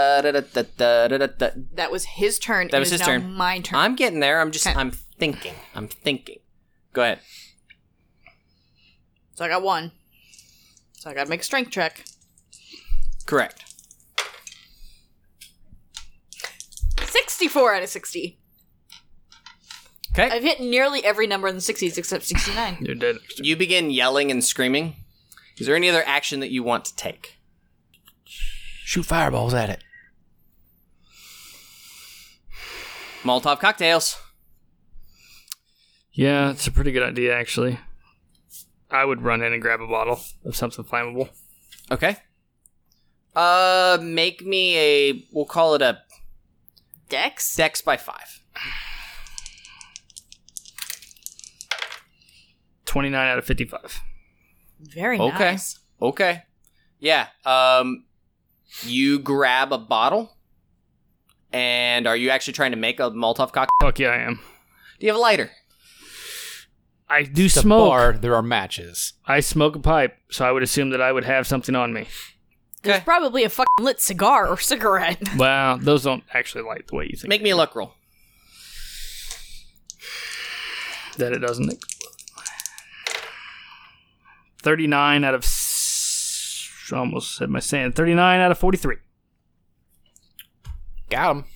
was his turn. That was It is his now turn. my turn. I'm getting there. I'm Okay. thinking. Go ahead. So I got 1. So I gotta make a strength check. Correct. 64 out of 60. Okay. I've hit nearly every number in the 60s except 69. You're dead. You begin yelling and screaming. Is there any other action that you want to take? Shoot fireballs at it. Molotov cocktails. Yeah, it's a pretty good idea, actually. I would run in and grab a bottle of something flammable. Okay. Make me we'll call it a Dex? Dex by 5. 29 out of 55. Very Okay. nice. Okay. Yeah. You grab a bottle. And are you actually trying to make a Molotov cocktail? Fuck yeah, I am. Do you have a lighter? I do The smoke. bar, there are matches. I smoke a pipe, so I would assume that I would have something on me. There's Okay. probably a fucking lit cigar or cigarette. Well, those don't actually light the way you think. Make me a luck roll. That it doesn't. 39 out of... almost said my saying. 39 out of 43. Got him.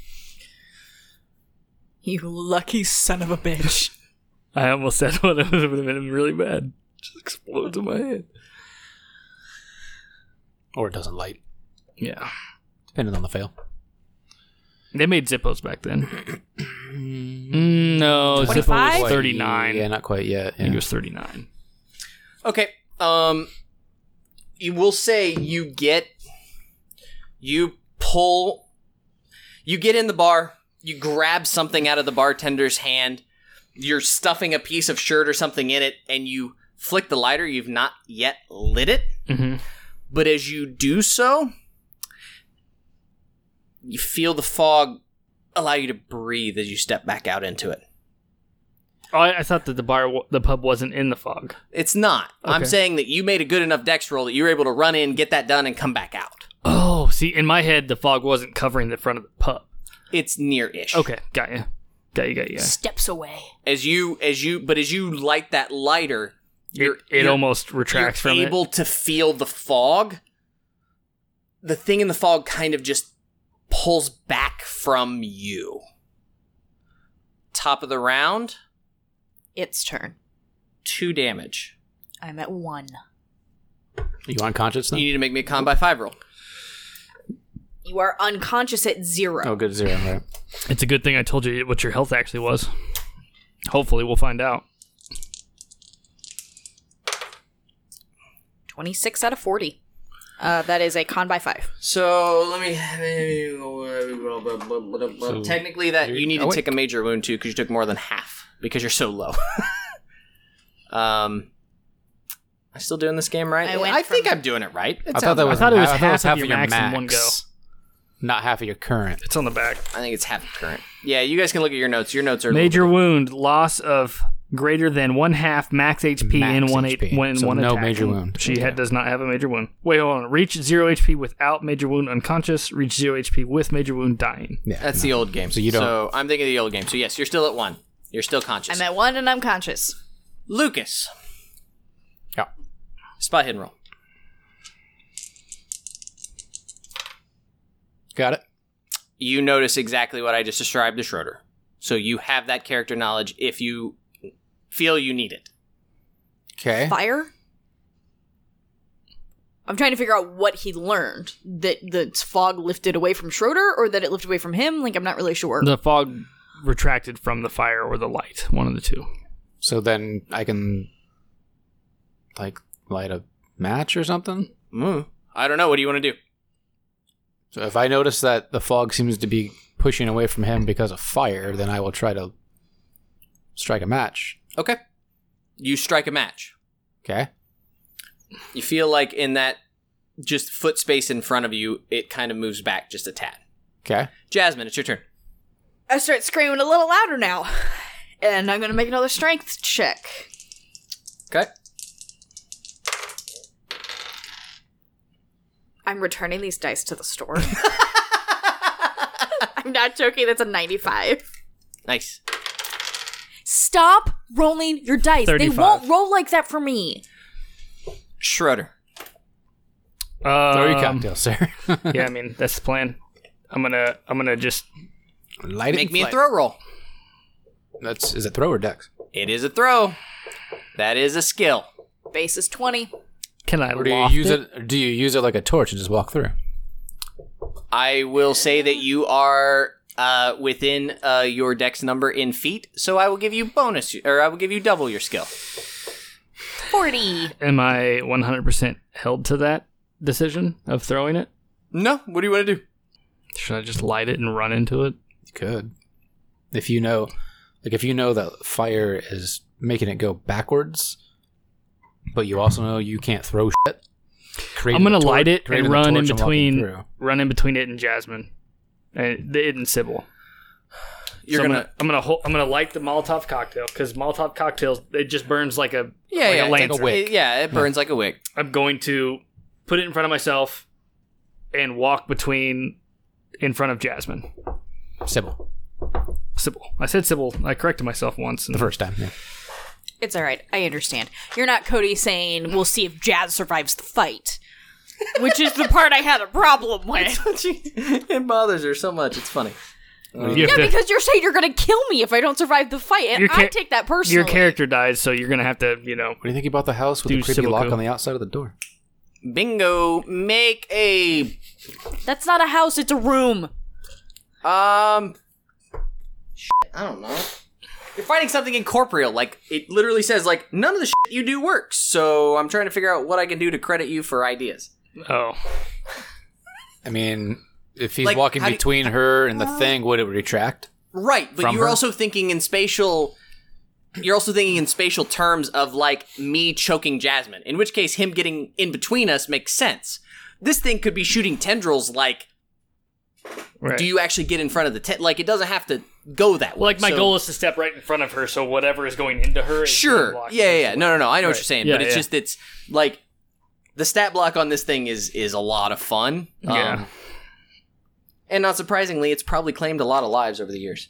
You lucky son of a bitch. I almost said one that would have been really bad. Just explodes in my head. Or it doesn't light, Yeah. depending on the fail. They made Zippos back then. No, 25? Zippo was 39. Yeah, not quite yet. I think it was 39. Okay. You will say you get in the bar, you grab something out of the bartender's hand, you're stuffing a piece of shirt or something in it, and you flick the lighter. You've not yet lit it. Mm-hmm. But as you do so, you feel the fog allow you to breathe as you step back out into it. Oh, I thought that the pub wasn't in the fog. It's not. I'm Okay. saying that you made a good enough dex roll that you were able to run in, get that done, and come back out. Oh, see, in my head, the fog wasn't covering the front of the pub. It's near-ish. Okay, got you. Got you. Steps away. As you light that lighter, It almost retracts from you're it. able to feel the fog. The thing in the fog kind of just pulls back from you. Top of the round, Its turn. 2 damage. I'm at 1. Are you unconscious then? You need to make me a con by 5 roll. You are unconscious at 0. Oh, good 0, right. It's a good thing I told you what your health actually was. Hopefully, we'll find out. 26 out of 40. That is a con by 5. So let me. Technically, that you need to take a major wound too because you took more than half because you're so low. Am I still doing this game right? I think I'm doing it right. I thought it was half half of of your your max in one go. not half of your current. It's on the back. I think it's half current. Yeah, you guys can look at your notes. Your notes are Major wound, loss of greater than 1/2 max HP Max in one HP. when So one no attack. major wound. She Okay. does not have a major wound. Wait, hold on. Reach 0 HP without major wound, unconscious. Reach 0 HP with major wound, dying. Yeah, That's the old game. So you don't- So I'm thinking of the old game. So yes, you're still at 1. You're still conscious. I'm at 1 and I'm conscious. Lucas. Yeah. Spot hidden roll. Got it. You notice exactly what I just described to Schroeder. So you have that character knowledge if you feel you need it. Okay. Fire? I'm trying to figure out what he learned. That the fog lifted away from Schroeder or that it lifted away from him? Like, I'm not really sure. The fog retracted from the fire or the light. One of the two. So then I can, like, light a match or something? I don't know. What do you want to do? So if I notice that the fog seems to be pushing away from him because of fire, then I will try to strike a match. Okay. You strike a match. Okay. You feel like in that just foot space in front of you, it kind of moves back just a tad. Okay. Jasmine, it's your turn. I start screaming a little louder now. And I'm going to make another strength check. Okay. I'm returning these dice to the store. I'm not joking. That's a 95. Nice. Stop rolling your dice. 35. They won't roll like that for me. Schroeder. Throw your cocktail, sir. Yeah, I mean that's the plan. I'm gonna just Light it Make and me a flight. throw roll. Is it throw or dex? It is a throw. That is a skill. Base is 20. Can I Or do you loft use it? Or do you use it like a torch and just walk through? I will say that you are within your dex number in feet, so I will give you I will give you double your skill. 40. Am I 100% held to that decision of throwing it? No, what do you want to do? Should I just light it and run into it? You could. If you know that fire is making it go backwards, but you also know you can't throw shit. I'm gonna light it and run in between through. it and Jasmine, and it and Sybil. You're I'm gonna light the Molotov cocktail because Molotov cocktails it just burns like a yeah, lantern. like a wick. It burns like a wick. I'm going to put it in front of myself and walk in front of Jasmine. Sybil. I said Sybil. I corrected myself once. The first time, yeah. It's all right. I understand. You're not Cody saying, we'll see if Jazz survives the fight. Which is the part I had a problem with. It bothers her so much. It's funny. You have Yeah, to- because you're saying you're going to kill me if I don't survive the fight. And Your I take that personally. your character dies, so you're gonna have to, What do you think about the house with Do the creepy lock Sybil on the outside of the door? Bingo. Make a That's not a house, it's a room. I don't know. You're fighting something incorporeal. Like, it literally says, like, none of the shit you do works. So I'm trying to figure out what I can do to credit you for ideas. Oh, I mean, if he's Like, walking how do you- between her and the thing, would it retract? Right, but From you're her? also thinking in spatial... You're also thinking in spatial terms of, like, me choking Jasmine. In which case, him getting in between us makes sense. This thing could be shooting tendrils, like... right. Do you actually get in front of the like, it doesn't have to go that way. Like my So- goal is to step right in front of her, so whatever is going into her. Is Sure. blocking Yeah. her. No. I know what Right. you're saying, Yeah, but it's yeah. just it's like the stat block on this thing is a lot of fun. Yeah. And not surprisingly, it's probably claimed a lot of lives over the years.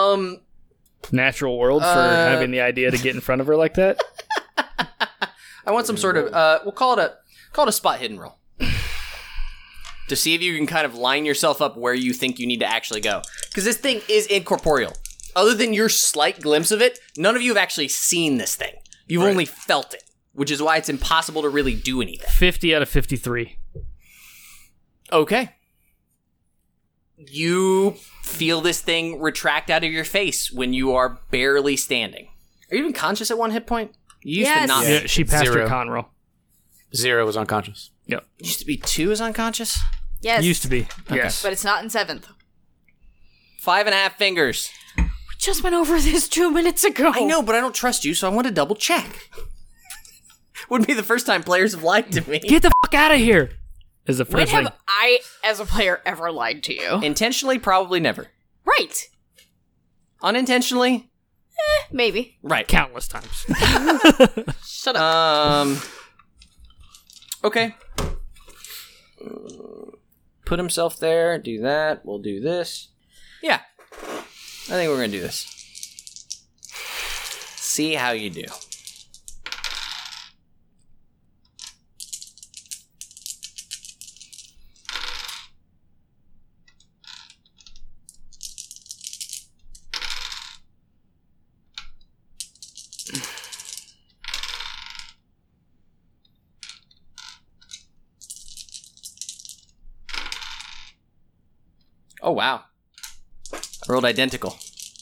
Natural world for having the idea to get in front of her like that. I want some sort of we'll call it a spot hidden roll. To see if you can kind of line yourself up where you think you need to actually go. Because this thing is incorporeal. Other than your slight glimpse of it, none of you have actually seen this thing. You've only felt it, which is why it's impossible to really do anything. 50 out of 53. Okay. You feel this thing retract out of your face when you are barely standing. Are you even conscious at 1 hit point? You used to Yes. not. Yeah, she passed her 0. con roll. 0 was unconscious. Yep. Used to be 2 is unconscious? Yes. Used to be. Yes. But it's not in 7th. 5.5 fingers. We just went over this 2 minutes ago. I know, but I don't trust you, so I want to double check. Wouldn't be the first time players have lied to me. Get the fuck out of here. Is the When first thing. have I, as a player, ever lied to you? Intentionally, probably never. Right. Unintentionally, Maybe. right. Countless times. Shut up. Okay. Put himself there. Do that. We'll do this. Yeah. I think we're gonna do this. See how you do. Oh, wow. I rolled identical.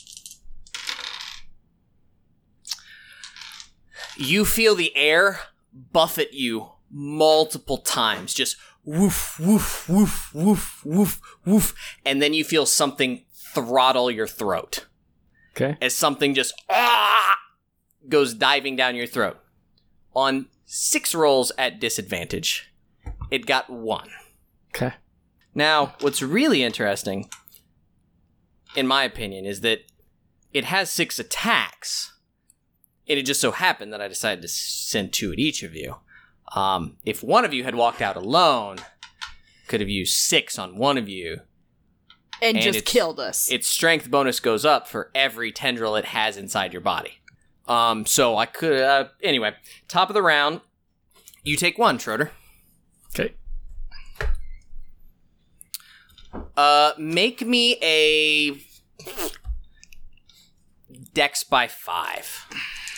You feel the air buffet you multiple times. Just woof, woof, woof, woof, woof, woof. And then you feel something throttle your throat. Okay. As something just goes diving down your throat. On 6 rolls at disadvantage, it got 1. Okay. Now, what's really interesting, in my opinion, is that it has 6 attacks. And it just so happened that I decided to send 2 at each of you. If one of you had walked out alone, could have used 6 on one of you. And just it's- killed us. Its strength bonus goes up for every tendril it has inside your body. So I could, anyway, top of the round, you take 1, Schroeder. Okay. Make me a Dex by 5.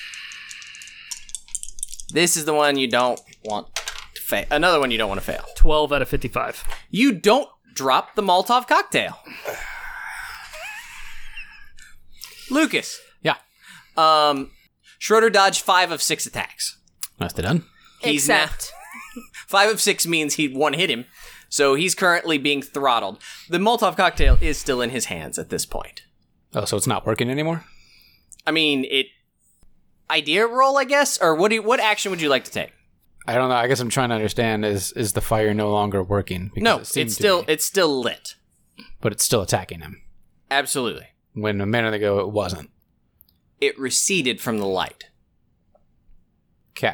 This is the one you don't want to fail. Another one you don't want to fail. 12 out of 55. You don't drop the Molotov cocktail. Lucas. Yeah. Schroeder dodged 5 of 6 attacks. Nicely done. He's Except 5 of 6 means he one hit him, so he's currently being throttled. The Molotov cocktail is still in his hands at this point. Oh, so it's not working anymore? I mean, idea roll, I guess, or what action would you like to take? I don't know. I guess I'm trying to understand is the fire no longer working? Because No, it seemed it's to be, still lit. but it's still attacking him. Absolutely. When a minute ago it wasn't. It receded from the light. Okay.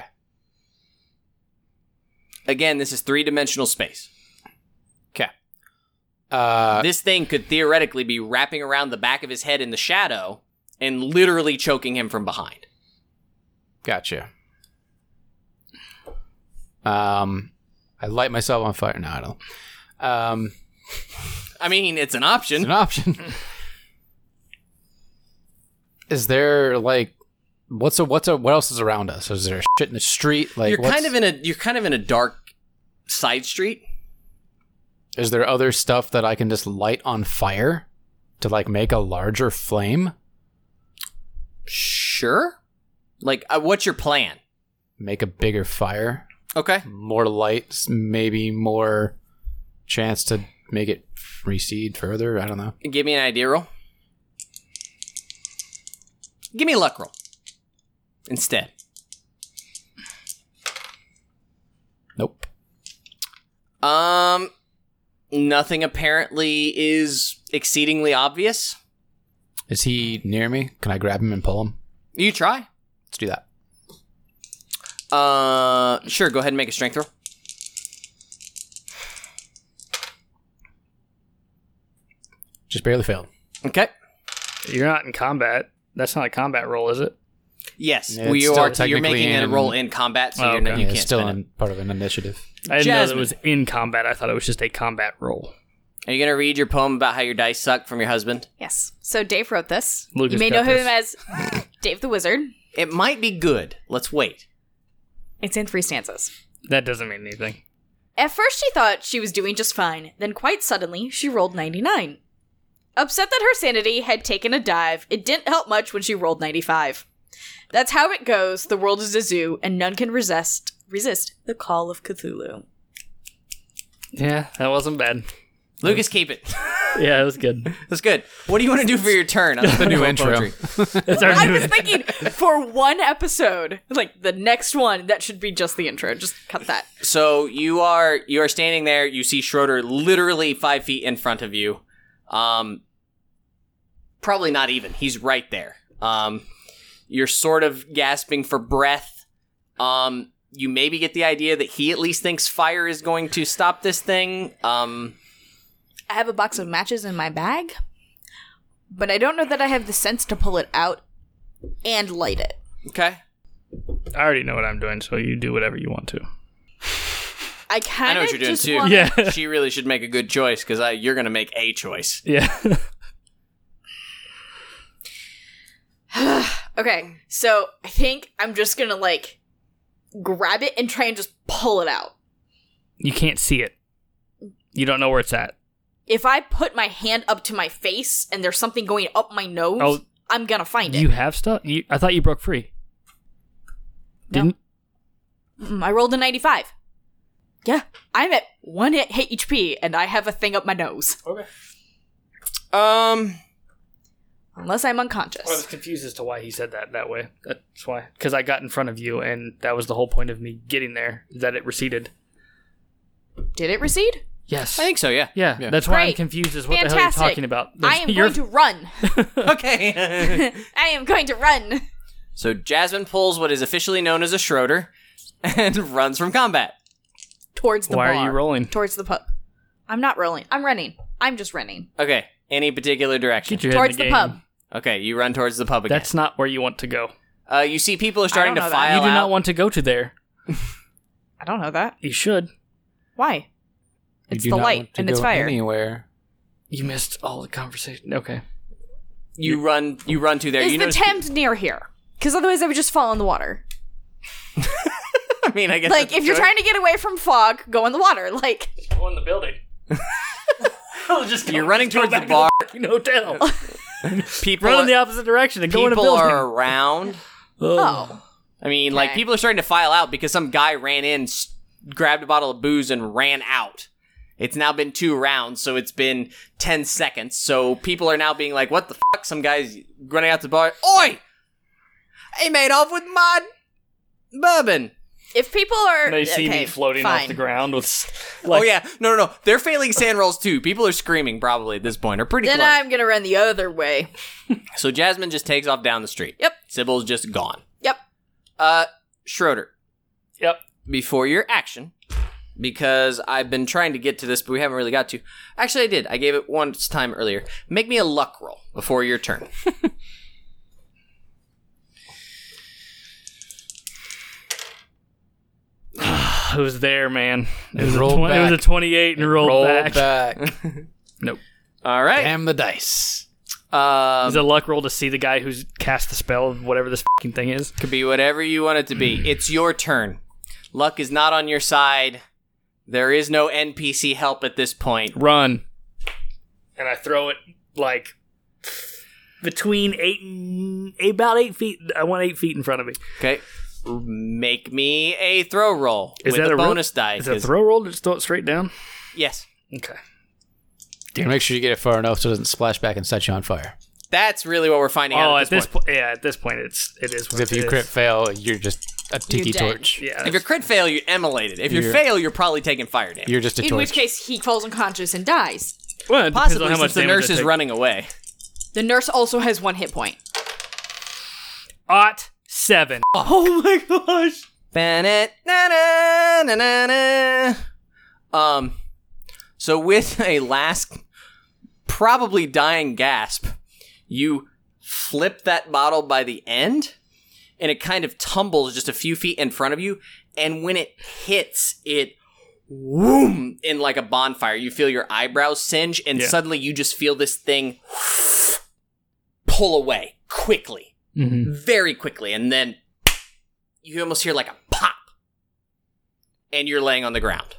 Again, this is 3-dimensional space. Okay. This thing could theoretically be wrapping around the back of his head in the shadow and literally choking him from behind. Gotcha. I light myself on fire. No, I don't. I mean, it's an option. It's an option. Is there like what else is around us? Is there shit in the street? Like You're kind of in a dark side street. Is there other stuff that I can just light on fire to like make a larger flame? Sure. Like, what's your plan? Make a bigger fire? Okay. More light, maybe more chance to make it recede further. I don't know. Give me an idea roll. Give me a luck roll instead. Nope. Nothing apparently is exceedingly obvious. Is he near me? Can I grab him and pull him? You try. Let's do that. Sure, go ahead and make a strength roll. Just barely failed. Okay. You're not in combat. That's not a combat roll, is it? Yes, Yeah, well, it's you're still technically making a in- roll in combat, so Oh, you okay. can't It's still spend it. part of an initiative. I didn't know Jasmine. that it was in combat. I thought it was just a combat roll. Are you going to read your poem about how your dice suck from your husband? yes. So Dave wrote this. Lucas you may know got him this. as Dave the Wizard. It might be good. Let's wait. It's in 3 stanzas. That doesn't mean anything. At first, she thought she was doing just fine. Then, quite suddenly, she rolled 99. Upset that her sanity had taken a dive, it didn't help much when she rolled 95. That's how it goes. The world is a zoo, and none can resist the call of Cthulhu. Yeah, that wasn't bad. Lucas, keep it. Yeah, it was good. That's good. What do you want to do for your turn? The new intro. That's our I new was thinking, for one episode, like the next one, that should be just the intro. Just cut that. So you are standing there. You see Schroeder literally 5 feet in front of you. Probably not even. He's right there. You're sort of gasping for breath. You maybe get the idea that he at least thinks fire is going to stop this thing. I have a box of matches in my bag, but I don't know that I have the sense to pull it out and light it. Okay. I already know what I'm doing, so you do whatever you want to. I I kind know of what you're doing just too. want- Yeah. She really should make a good choice because you're going to make a choice. Yeah. Okay, so I think I'm just gonna like grab it and try and just pull it out. You can't see it. You don't know where it's at. If I put my hand up to my face and there's something going up my nose, Oh. I'm gonna find You it. have stuff? I thought you broke free. Didn't? I rolled a 95. Yeah, I'm at 1 hit HP and I have a thing up my nose. Unless I'm unconscious. I was confused as to why he said that way. That's why. Because I got in front of you, and that was the whole point of me getting there, that it receded. Did it recede? Yes. I think so, yeah. Yeah, that's why I'm Great. confused as what the hell Fantastic. you're talking about. I am You're- going to run. Okay. I am going to run. So Jasmine pulls what is officially known as a Schroeder and runs from combat. Towards the Why bar. are you rolling? Towards the pub. I'm not rolling. I'm running. I'm just running. Okay. Any particular direction? Get your head Towards in the game. pub. Okay, you run towards the pub again. That's not where you want to go. You see people are starting I to don't know that. file You do out. not want to go to there. I don't know that. You should. Why? You It's do the not light want to and it's go fire. Anywhere. You missed all the conversation. Okay. you run to there. Is You the notice- Thames near here? Because otherwise I would just fall in the water. I mean, I guess Like, that's if you're good. trying to get away from fog, go in the water. Like, Go in the building. I'll just You're running go towards the back bar. to the hotel. people Run in are, the opposite direction and go in a people building. are around. oh. I mean, like, Okay. people are starting to file out because some guy ran in, grabbed a bottle of booze, and ran out. It's now been 2 rounds, so it's been 10 seconds. So people are now being like, what the fuck? Some guy's running out the bar. Oi! He made off with my bourbon. If people are... They see okay, me floating off fine. the ground with. Oh, yeah. No. They're failing sand rolls, too. People are screaming, probably, at this point. Or pretty Then close. I'm gonna run the other way. So Jasmine just takes off down the street. Yep. Sybil's just gone. Yep. Schroeder. Yep. Before your action, because I've been trying to get to this, but we haven't really got to. Actually, I did. I gave it once time earlier. Make me a luck roll before your turn. It was there, man. It was, rolled it was a back. 28 and rolled back. Nope. All right. Damn the dice. It was a luck roll to see the guy who's cast the spell, whatever this fucking thing is. Could be whatever you want it to be. It's your turn. Luck is not on your side. There is no NPC help at this point. Run. And I throw it like between 8 and about 8 feet. I want 8 feet in front of me. Okay. Make me a throw roll Is with that a a real- bonus die. Is it a 'cause- throw roll to just throw it straight down? Yes. Okay. Dude, make sure you get it far enough so it doesn't splash back and set you on fire. That's really what we're finding out Oh, at this point. at this point, it is. Because if you crit fail, you're just a tiki dead. torch. Yeah. If you crit fail, you're immolated. If you You're- fail, you're probably taking fire damage. You're just a In torch. which case, he falls unconscious and dies. well, it depends Possibly on how much since the damage nurse I is take. running away. The nurse also has 1 hit point. 7. Oh my gosh. Bennett. So with a last, probably dying gasp, you flip that bottle by the end, and it kind of tumbles just a few feet in front of you, and when it hits, it whoom in like a bonfire. You feel your eyebrows singe, and Yeah. suddenly you just feel this thing pull away quickly. Mm-hmm. Very quickly, and then you almost hear like a pop, and you're laying on the ground.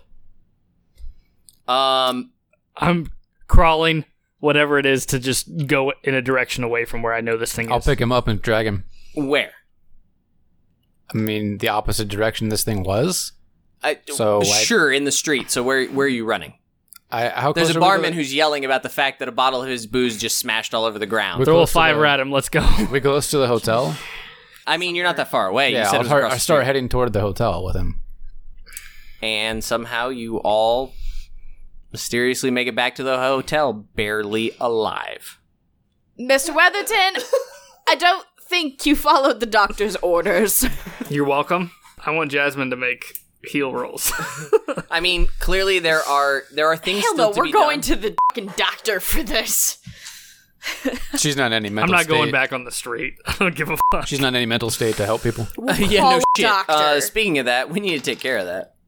I'm crawling, whatever it is, to just go in a direction away from where I know this thing I'll is. pick him up and drag him. Where? I mean, the opposite direction this thing was. So, like- sure, in the street. So where are you running? How There's close a are we to barman the- who's yelling about the fact that a bottle of his booze just smashed all over the ground. We're Throw a close to 5 the- at him. Let's go. We close to the hotel. I mean, you're not that far away. You Yeah, said it was across I'll the start street. heading toward the hotel with him. And somehow you all mysteriously make it back to the hotel, barely alive. Mr. Weatherton, I don't think you followed the doctor's orders. You're welcome. I want Jasmine to make heal rolls. I mean, clearly there are things Hell still no, to we're be going done. to the fucking doctor for this. She's not in any I'm mental not going state. back on the street. I don't give a fuck. She's not in any mental state to help people. Yeah, Call no a shit. doctor. Speaking of that, we need to take care of that.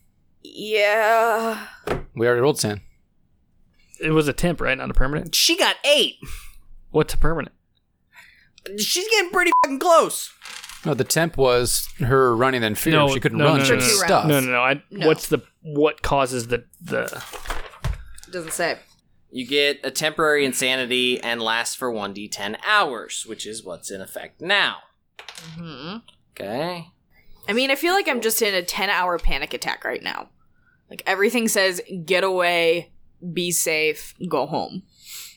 Yeah. We already rolled sand. It was a temp, right? Not a permanent? She got 8. What's a permanent? She's getting pretty fucking close. No, the temp was her running in fear. No, She couldn't no, run. no, She no, was no. stuck. No. No. What causes the Doesn't say. You get a temporary insanity and lasts for 1d10 hours, which is what's in effect now. Hmm. Okay. I mean, I feel like I'm just in a 10-hour panic attack right now. Like, everything says, get away, be safe, go home.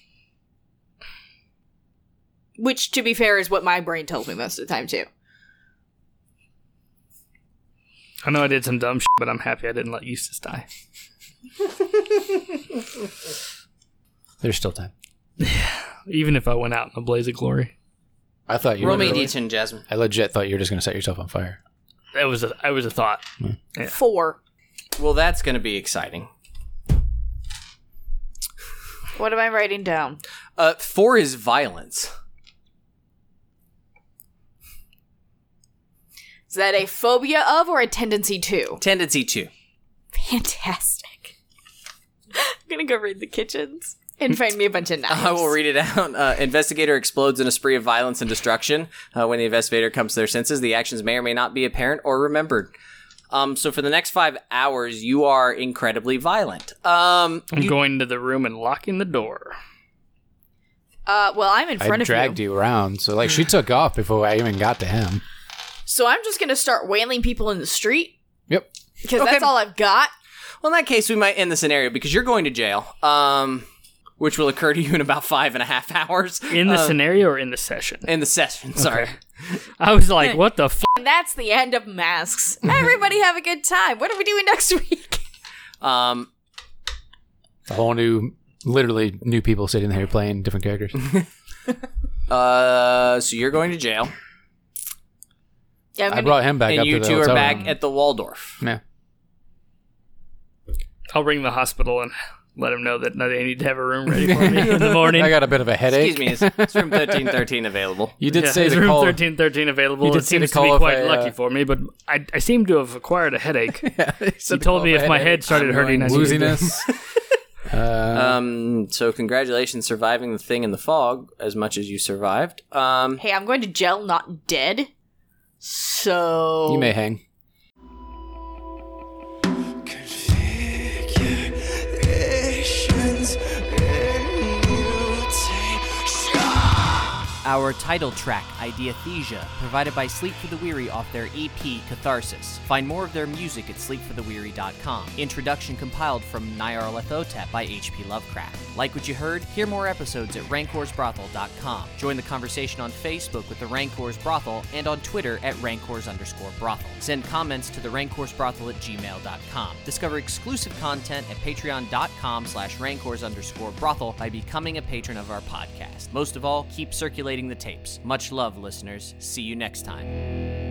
Which, to be fair, is what my brain tells me most of the time, too. I know I did some dumb shit, but I'm happy I didn't let Eustace die. There's still time. Even if I went out in a blaze of glory. I thought you Roll were me a really- d10, Jasmine. I legit thought you were just going to set yourself on fire. That was a thought. 4. Well, that's going to be exciting. What am I writing down? 4 is violence. Is that a phobia of or a tendency to? Tendency to. Fantastic. I'm gonna go read the kitchens. And find me a bunch of knives. I will read it out. Investigator explodes in a spree of violence and destruction. When the investigator comes to their senses, the actions may or may not be apparent or remembered. So for the next 5 hours, you are incredibly violent. I'm going into the room and locking the door. Well, I'm in front I of dragged you around, so like she took off before I even got to him. So I'm just going to start wailing people in the street. Yep. Because that's all I've got. Well, in that case, we might end the scenario because you're going to jail, which will occur to you in about 5.5 hours. In the scenario or in the session? In the session, sorry. I was like, what the f***? And that's the end of Masks. Everybody have a good time. What are we doing next week? A whole literally new people sitting there playing different characters. So you're going to jail. Yeah, I brought him back And up you to the two are hotel back room. at the Waldorf. Yeah. I'll ring the hospital and let them know that they need to have a room ready for me in the morning. I got a bit of a headache. Excuse me, is room 1313 available? You did Yeah, say is to room call. 1313 available. You did It say to seems to call be if quite I, lucky for me, but I seem to have acquired a headache. He told me if my head started hurting, I needed to- Wooziness. So congratulations surviving the thing in the fog as much as you survived. Hey, I'm going to jail, not dead. So... You may hang. Configurations in mutation. Our title track, Ideathesia, provided by Sleep for the Weary off their EP, Catharsis. Find more of their music at sleepfortheweary.com. Introduction compiled from Nyarlathotep by H.P. Lovecraft. Like what you heard? Hear more episodes at rancorsbrothel.com. Join the conversation on Facebook with the Rancors Brothel and on Twitter at rancors_brothel. Send comments to the rancorsbrothel at gmail.com. Discover exclusive content at patreon.com/rancors_brothel by becoming a patron of our podcast. Most of all, keep circulating the tapes. Much love, listeners. See you next time.